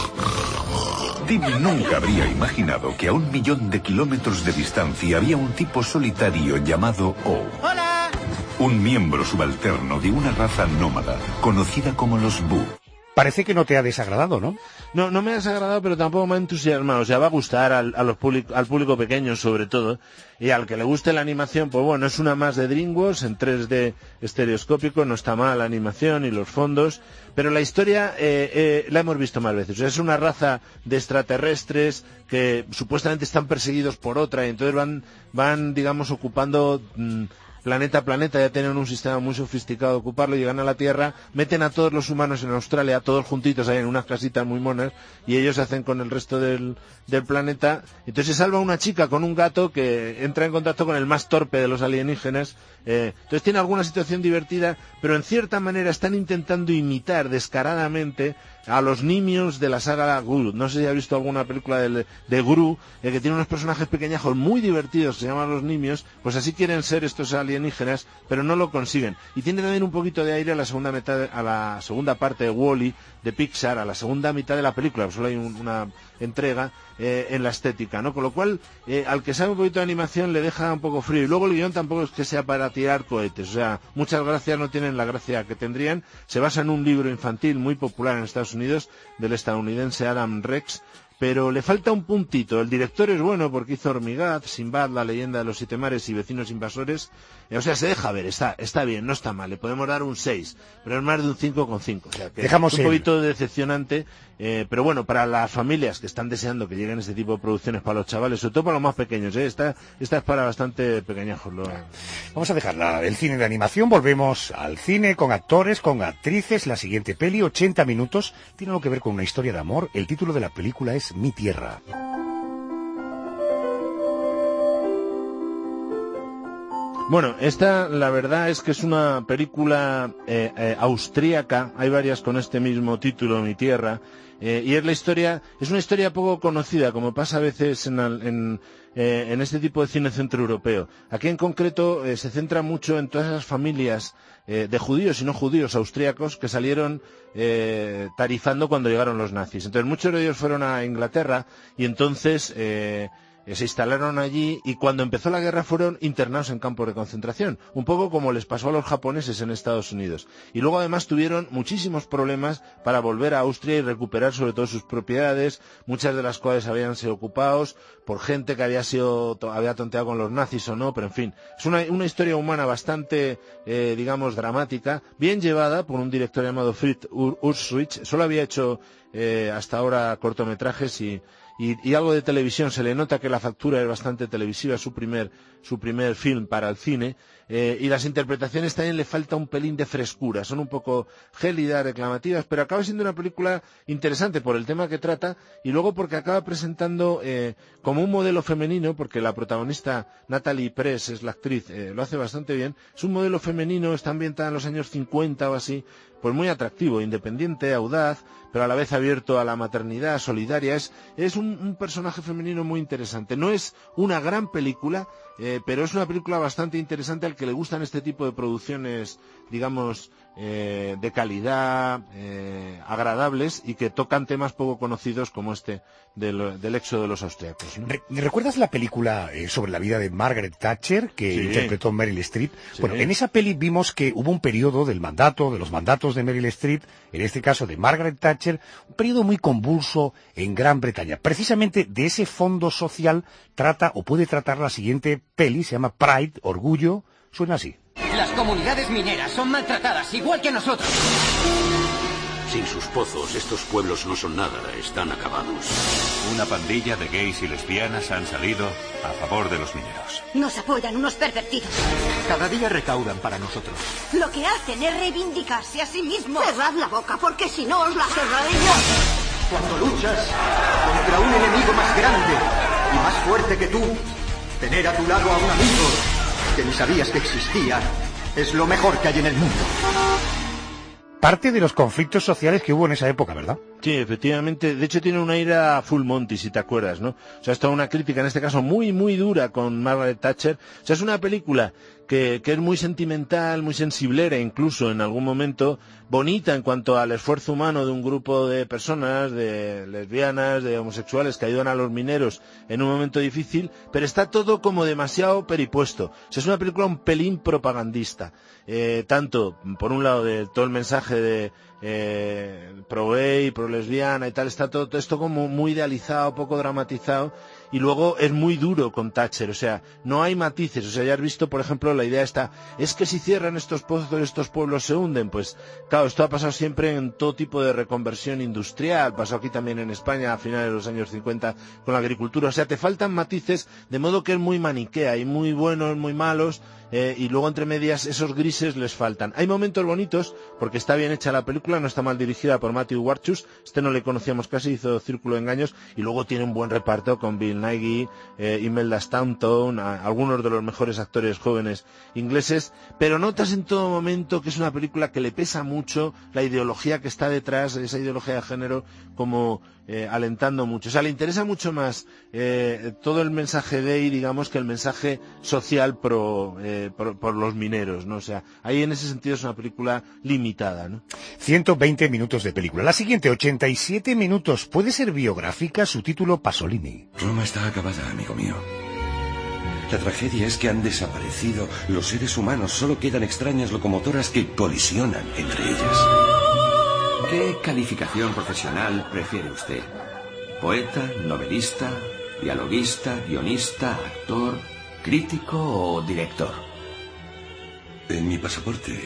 Tip nunca habría imaginado que a un millón de kilómetros de distancia había un tipo solitario llamado O. ¡Hola! Un miembro subalterno de una raza nómada, conocida como los Bu. Parece que no te ha desagradado, ¿no? No, no me ha desagradado, pero tampoco me ha entusiasmado. O sea, va a gustar al, a los público, al público pequeño, sobre todo. Y al que le guste la animación, pues bueno, es una más de DreamWorks en tres D estereoscópico. No está mal la animación y los fondos. Pero la historia eh, eh, la hemos visto más veces. O sea, es una raza de extraterrestres que supuestamente están perseguidos por otra y entonces van, van digamos, ocupando... Mmm, planeta a planeta, ya tienen un sistema muy sofisticado de ocuparlo, llegan a la Tierra, meten a todos los humanos en Australia, todos juntitos ahí en unas casitas muy monas, y ellos se hacen con el resto del, del planeta. Entonces se salva una chica con un gato que entra en contacto con el más torpe de los alienígenas. Eh, entonces tiene alguna situación divertida, pero en cierta manera están intentando imitar descaradamente a los nimios de la saga Gru. No sé si ha visto alguna película de, de Gru, eh, que tiene unos personajes pequeñajos muy divertidos, se llaman los nimios. Pues así quieren ser estos alienígenas, pero no lo consiguen. Y tiene también un poquito de aire a la segunda mitad, a la segunda parte de Wall-E de Pixar, a la segunda mitad de la película, solo hay un, una entrega eh, en la estética, ¿no? Con lo cual, eh, al que sabe un poquito de animación le deja un poco frío. Y luego el guión tampoco es que sea para tirar cohetes, o sea, muchas gracias no tienen la gracia que tendrían. Se basa en un libro infantil muy popular en Estados Unidos, del estadounidense Adam Rex, pero le falta un puntito. El director es bueno porque hizo Hormigaz, Sinbad, La leyenda de los siete mares y Vecinos invasores. O sea, se deja ver, está, está bien, no está mal. Le podemos dar un seis, pero es más de un cinco coma cinco. O sea, que Dejamos es un el... poquito decepcionante, eh, pero bueno, para las familias que están deseando que lleguen este tipo de producciones para los chavales, sobre todo para los más pequeños, ¿eh? esta, esta es para bastante pequeñajos. Lo... Vamos a dejar la, el cine de animación, volvemos al cine con actores, con actrices. La siguiente peli, ochenta minutos, tiene algo que ver con una historia de amor. El título de la película es Mi Tierra. Bueno, esta la verdad es que es una película eh, eh, austríaca, hay varias con este mismo título, Mi Tierra, eh, y es la historia, es una historia poco conocida, como pasa a veces en, en, eh, en este tipo de cine centroeuropeo. Aquí en concreto eh, se centra mucho en todas esas familias eh, de judíos y no judíos austríacos que salieron eh, tarifando cuando llegaron los nazis. Entonces muchos de ellos fueron a Inglaterra y entonces... Eh, se instalaron allí y cuando empezó la guerra fueron internados en campos de concentración, un poco como les pasó a los japoneses en Estados Unidos. Y luego además tuvieron muchísimos problemas para volver a Austria y recuperar sobre todo sus propiedades, muchas de las cuales habían sido ocupados por gente que había sido había tonteado con los nazis o no, pero en fin, es una, una historia humana bastante, eh, digamos, dramática, bien llevada por un director llamado Fritz Urswich. Solo había hecho eh, hasta ahora cortometrajes y Y, y algo de televisión. Se le nota que la factura es bastante televisiva, su primer, su primer film para el cine, eh, y las interpretaciones también le falta un pelín de frescura, son un poco gélidas, reclamativas, pero acaba siendo una película interesante por el tema que trata y luego porque acaba presentando eh, como un modelo femenino, porque la protagonista Natalie Press es la actriz, eh, lo hace bastante bien, es un modelo femenino, está ambientada en los años cincuenta o así, pues muy atractivo, independiente, audaz, pero a la vez abierto a la maternidad, solidaria. Es, es un, un personaje femenino muy interesante. No es una gran película, eh, pero es una película bastante interesante al que le gustan este tipo de producciones, digamos, eh, de calidad, eh, agradables y que tocan temas poco conocidos como este del, del éxodo de los austriacos, ¿no? ¿Recuerdas la película eh, sobre la vida de Margaret Thatcher que sí. interpretó Meryl Streep? Sí. Bueno, en esa peli vimos que hubo un periodo del mandato, de los mandatos de Meryl Streep, en este caso de Margaret Thatcher, un periodo muy convulso en Gran Bretaña. Precisamente de ese fondo social trata o puede tratar la siguiente peli, se llama Pride, Orgullo, suena así. Las comunidades mineras son maltratadas, igual que nosotros. Sin sus pozos, estos pueblos no son nada, están acabados. Una pandilla de gays y lesbianas han salido a favor de los mineros. Nos apoyan unos pervertidos. Cada día recaudan para nosotros. Lo que hacen es reivindicarse a sí mismos. Cerrad la boca, porque si no os la cerraré yo. Cuando luchas contra un enemigo más grande y más fuerte que tú, tener a tu lado a un amigo que ni sabías que existía es lo mejor que hay en el mundo. Parte de los conflictos sociales que hubo en esa época, ¿verdad? Sí, efectivamente. De hecho, tiene una ira Full Monty, si te acuerdas, ¿no? O sea, es toda una crítica, en este caso, muy, muy dura con Margaret Thatcher. O sea, es una película que, que es muy sentimental, muy sensiblera, incluso en algún momento, bonita en cuanto al esfuerzo humano de un grupo de personas, de lesbianas, de homosexuales que ayudan a los mineros en un momento difícil, pero está todo como demasiado peripuesto. O sea, es una película un pelín propagandista. Eh, tanto, por un lado, de todo el mensaje de eh, pro gay, pro lesbiana y tal, está todo esto como muy idealizado, poco dramatizado, y luego es muy duro con Thatcher, o sea, no hay matices. O sea, ya has visto, por ejemplo, la idea esta, es que si cierran estos pozos, estos pueblos se hunden. Pues claro, esto ha pasado siempre en todo tipo de reconversión industrial, pasó aquí también en España a finales de los años cincuenta con la agricultura. O sea, te faltan matices, de modo que es muy maniquea, hay muy buenos, muy malos, eh, y luego entre medias esos grises les faltan. Hay momentos bonitos, porque está bien hecha la película, no está mal dirigida por Matthew Warchus, este no le conocíamos casi, hizo Círculo de Engaños, y luego tiene un buen reparto con Bill Nighy, eh, Imelda Staunton, a, algunos de los mejores actores jóvenes ingleses, pero notas en todo momento que es una película que le pesa mucho la ideología que está detrás, esa ideología de género, como eh, alentando mucho. O sea, le interesa mucho más eh, todo el mensaje gay, digamos, que el mensaje social pro, eh, por, por los mineros, ¿no? O sea, ahí en ese sentido es una película limitada, ¿no? ciento veinte minutos de película. La siguiente, ochenta y siete minutos. ¿Puede ser biográfica? Su título, Pasolini. Roma está acabada, amigo mío. La tragedia es que han desaparecido los seres humanos. Solo quedan extrañas locomotoras que colisionan entre ellas. ¿Qué calificación profesional prefiere usted? ¿Poeta, novelista, dialoguista, guionista, actor, crítico o director? En mi pasaporte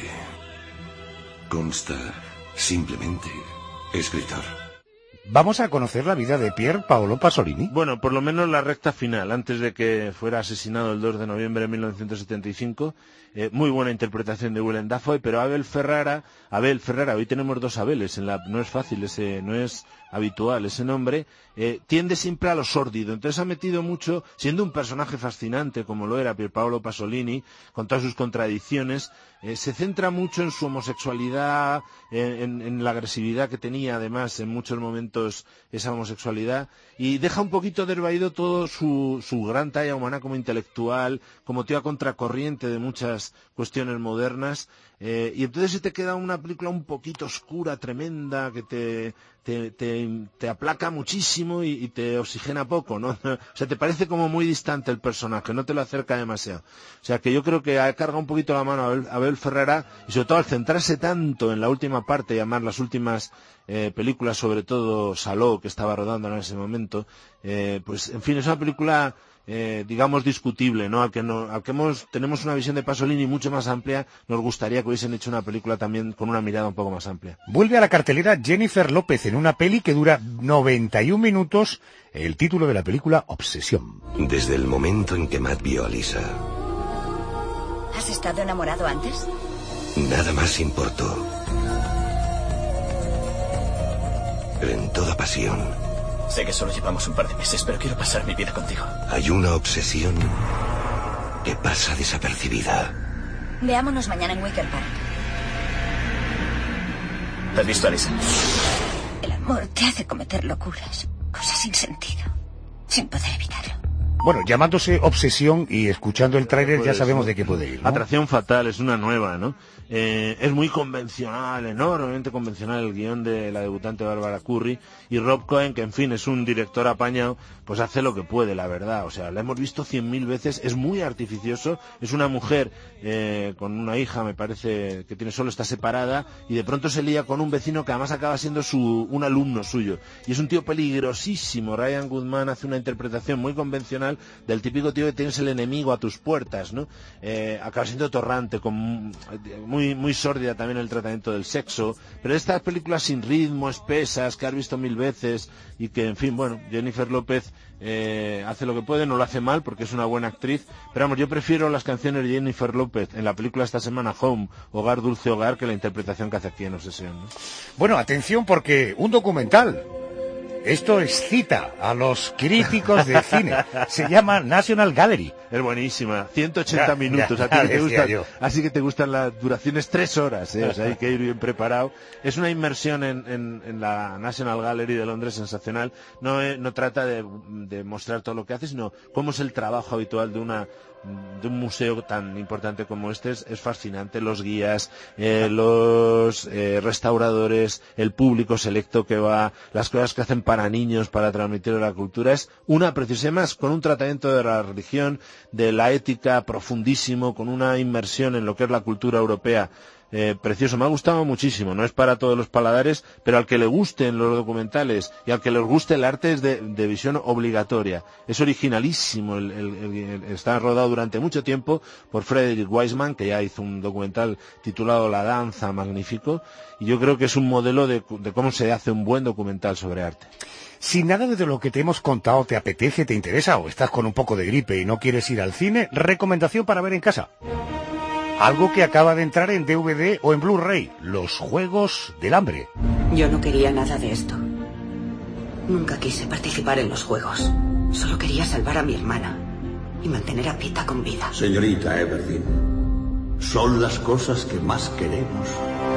consta simplemente escritor. ¿Vamos a conocer la vida de Pier Paolo Pasolini? Bueno, por lo menos la recta final, antes de que fuera asesinado el dos de noviembre de mil novecientos setenta y cinco. Eh, muy buena interpretación de Willem Dafoe, pero Abel Ferrara, Abel Ferrara, hoy tenemos dos Abeles, en la, no es fácil, ese, no es habitual ese nombre, eh, tiende siempre a lo sórdido. Entonces ha metido mucho, siendo un personaje fascinante como lo era Pier Paolo Pasolini, con todas sus contradicciones, eh, se centra mucho en su homosexualidad, en, en, en la agresividad que tenía además en muchos momentos esa homosexualidad, y deja un poquito desvaído todo su, su gran talla humana como intelectual, como tío a contracorriente de muchas cuestiones modernas, eh, y entonces se te queda una película un poquito oscura, tremenda, que te, te, te, te aplaca muchísimo y, y te oxigena poco, ¿no? O sea, te parece como muy distante el personaje, no te lo acerca demasiado. O sea, que yo creo que carga un poquito la mano a Abel, Abel Ferrara, y sobre todo al centrarse tanto en la última parte, y además las últimas eh, películas, sobre todo Saló, que estaba rodando en ese momento, eh, pues, en fin, es una película Eh, digamos discutible, ¿no? Al que, no, al que hemos, tenemos una visión de Pasolini mucho más amplia, nos gustaría que hubiesen hecho una película también con una mirada un poco más amplia. Vuelve a la cartelera Jennifer López en una peli que dura noventa y un minutos, el título de la película, Obsesión. Desde el momento en que Matt vio a Lisa, ¿has estado enamorado antes? nada más importó. En toda pasión Sé que solo llevamos un par de meses, pero quiero pasar mi vida contigo. hay una obsesión que pasa desapercibida. Veámonos mañana en Wicker Park. ¿Has visto a Lisa? El amor te hace cometer locuras, cosas sin sentido, sin poder evitarlo. Bueno, llamándose Obsesión y escuchando el tráiler ya Pues, sabemos de qué puede ir, ¿no? Atracción fatal, es una nueva, ¿no? Eh, es muy convencional, enormemente convencional el guión de la debutante Bárbara Curry, y Rob Cohen, que en fin es un director apañado, pues hace lo que puede, la verdad. O sea, la hemos visto cien mil veces, es muy artificioso, es una mujer eh, con una hija, me parece, que tiene solo, está separada, y de pronto se lía con un vecino que además acaba siendo su, un alumno suyo, y es un tío peligrosísimo. Ryan Goodman hace una interpretación muy convencional del típico tío que tienes el enemigo a tus puertas, ¿no? Eh, acaba siendo torrante, con muy, muy sórdida también el tratamiento del sexo, pero estas películas sin ritmo, espesas, que has visto mil veces, y que, en fin, bueno, Jennifer López eh, hace lo que puede, no lo hace mal porque es una buena actriz, pero vamos, yo prefiero las canciones de Jennifer López en la película esta semana, Home, Hogar, Dulce Hogar, que la interpretación que hace aquí en Obsesión, ¿no? Bueno, atención porque un documental Esto excita a los críticos de cine. Se llama National Gallery. Es buenísima, ciento ochenta Ya, minutos. ya, a ti que te decía gustan, yo. así que te gustan las duraciones tres horas, ¿eh? O sea, hay que ir bien preparado. Es una inmersión en, en, en la National Gallery de Londres sensacional. No, eh, no trata de, de mostrar todo lo que hace, sino cómo es el trabajo habitual de una de un museo tan importante como este. Es, es fascinante, los guías, eh, los eh, restauradores, el público selecto que va, las cosas que hacen para niños para transmitir la cultura. Es una preciosidad más, con un tratamiento de la religión, de la ética profundísimo, con una inmersión en lo que es la cultura europea. Eh, precioso, me ha gustado muchísimo. No es para todos los paladares, pero al que le gusten los documentales y al que les guste el arte es de, de visión obligatoria. Es originalísimo, el, el, el, el, está rodado durante mucho tiempo por Frederick Wiseman, que ya hizo un documental titulado La danza, magnífico, y yo creo que es un modelo de, de cómo se hace un buen documental sobre arte. Si nada de lo que te hemos contado te apetece, te interesa o estás con un poco de gripe y no quieres ir al cine, recomendación para ver en casa. Algo que acaba de entrar en D V D o en Blu-ray, Los Juegos del Hambre. Yo no quería nada de esto. Nunca quise participar en los juegos. Solo quería salvar a mi hermana y mantener a Pita con vida. Señorita Everdeen, son las cosas que más queremos.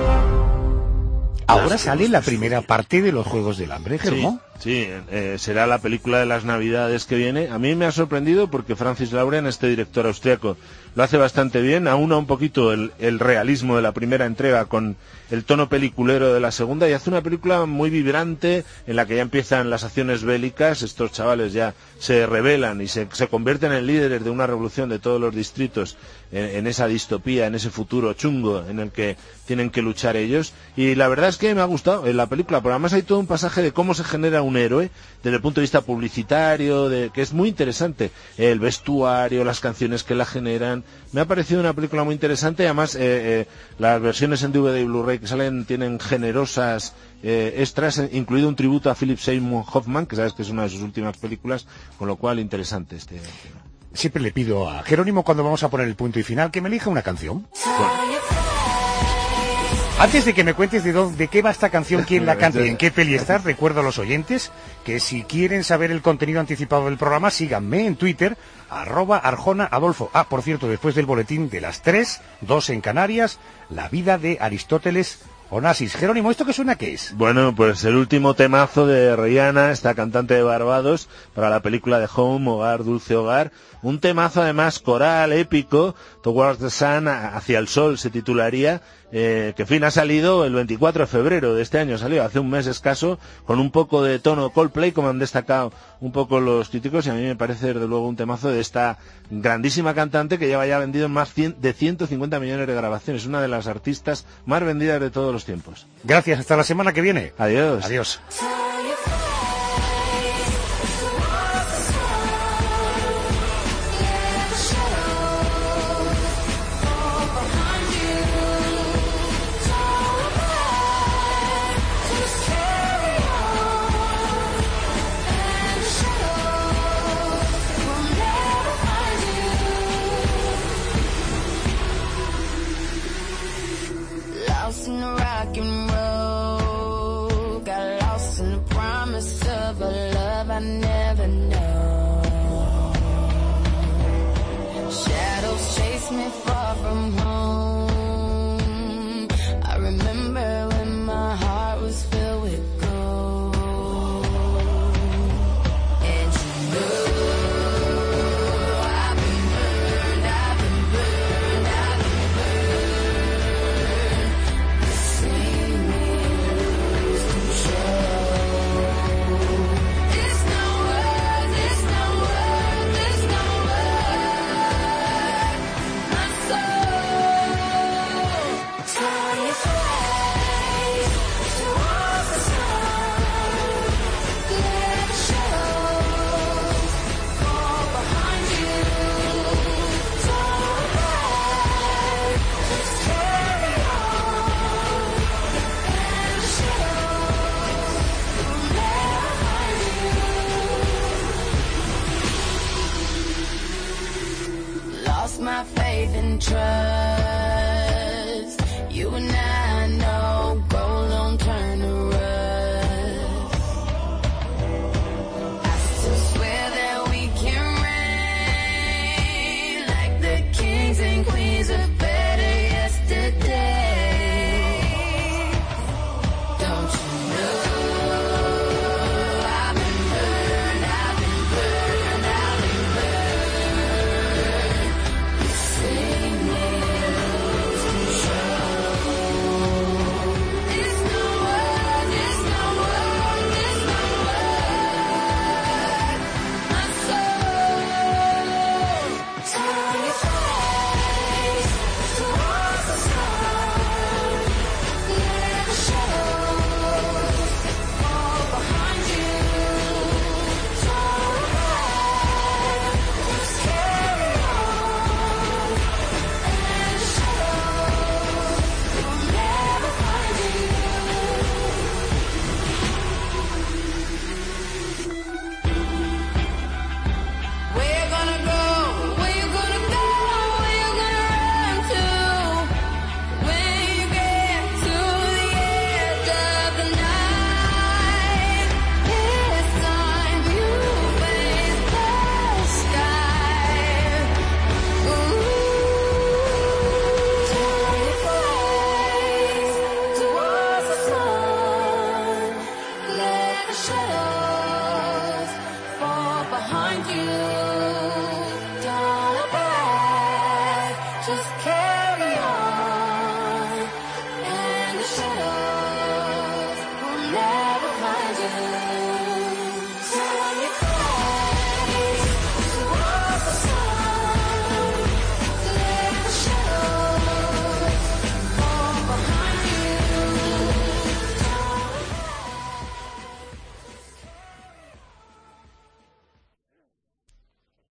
Ahora sale la primera parte de Los Juegos del Hambre, Germán. Sí, sí eh, será la película de las Navidades que viene. A mí me ha sorprendido porque Francis Lauren, este director austriaco, lo hace bastante bien, aúna un poquito el, el realismo de la primera entrega con el tono peliculero de la segunda, y hace una película muy vibrante en la que ya empiezan las acciones bélicas. Estos chavales ya se rebelan y se, se convierten en líderes de una revolución de todos los distritos en, en esa distopía, en ese futuro chungo en el que tienen que luchar ellos. Y la verdad es que me ha gustado en la película, pero además hay todo un pasaje de cómo se genera un héroe desde el punto de vista publicitario, de, que es muy interesante. El vestuario, las canciones que la generan. Me ha parecido una película muy interesante, y además eh, eh, las versiones en D V D y Blu-ray que salen tienen generosas eh, extras, incluido un tributo a Philip Seymour Hoffman, que sabes que es una de sus últimas películas, con lo cual interesante este tema. Siempre le pido a Jerónimo, cuando vamos a poner el punto y final, que me elija una canción. Bueno. Antes de que me cuentes de, dónde, de qué va esta canción, quién la canta y en qué peli está, recuerdo a los oyentes que si quieren saber el contenido anticipado del programa, síganme en Twitter, arroba Arjona Adolfo. Ah, por cierto, después del boletín de las tres, dos en Canarias, la vida de Aristóteles Onassis. Jerónimo, ¿esto qué suena qué es? Bueno, pues el último temazo de Rihanna, esta cantante de Barbados, para la película de Home, Hogar, Dulce Hogar. Un temazo además coral, épico, Towards the Sun, hacia el sol se titularía, eh, que en fin ha salido el veinticuatro de febrero de este año, salió hace un mes escaso, con un poco de tono Coldplay, como han destacado un poco los críticos, y a mí me parece desde luego un temazo de esta grandísima cantante que lleva ya vendido en más de ciento cincuenta millones de grabaciones, una de las artistas más vendidas de todos los tiempos. Gracias, hasta la semana que viene. Adiós. Adiós. My faith and trust. You and I know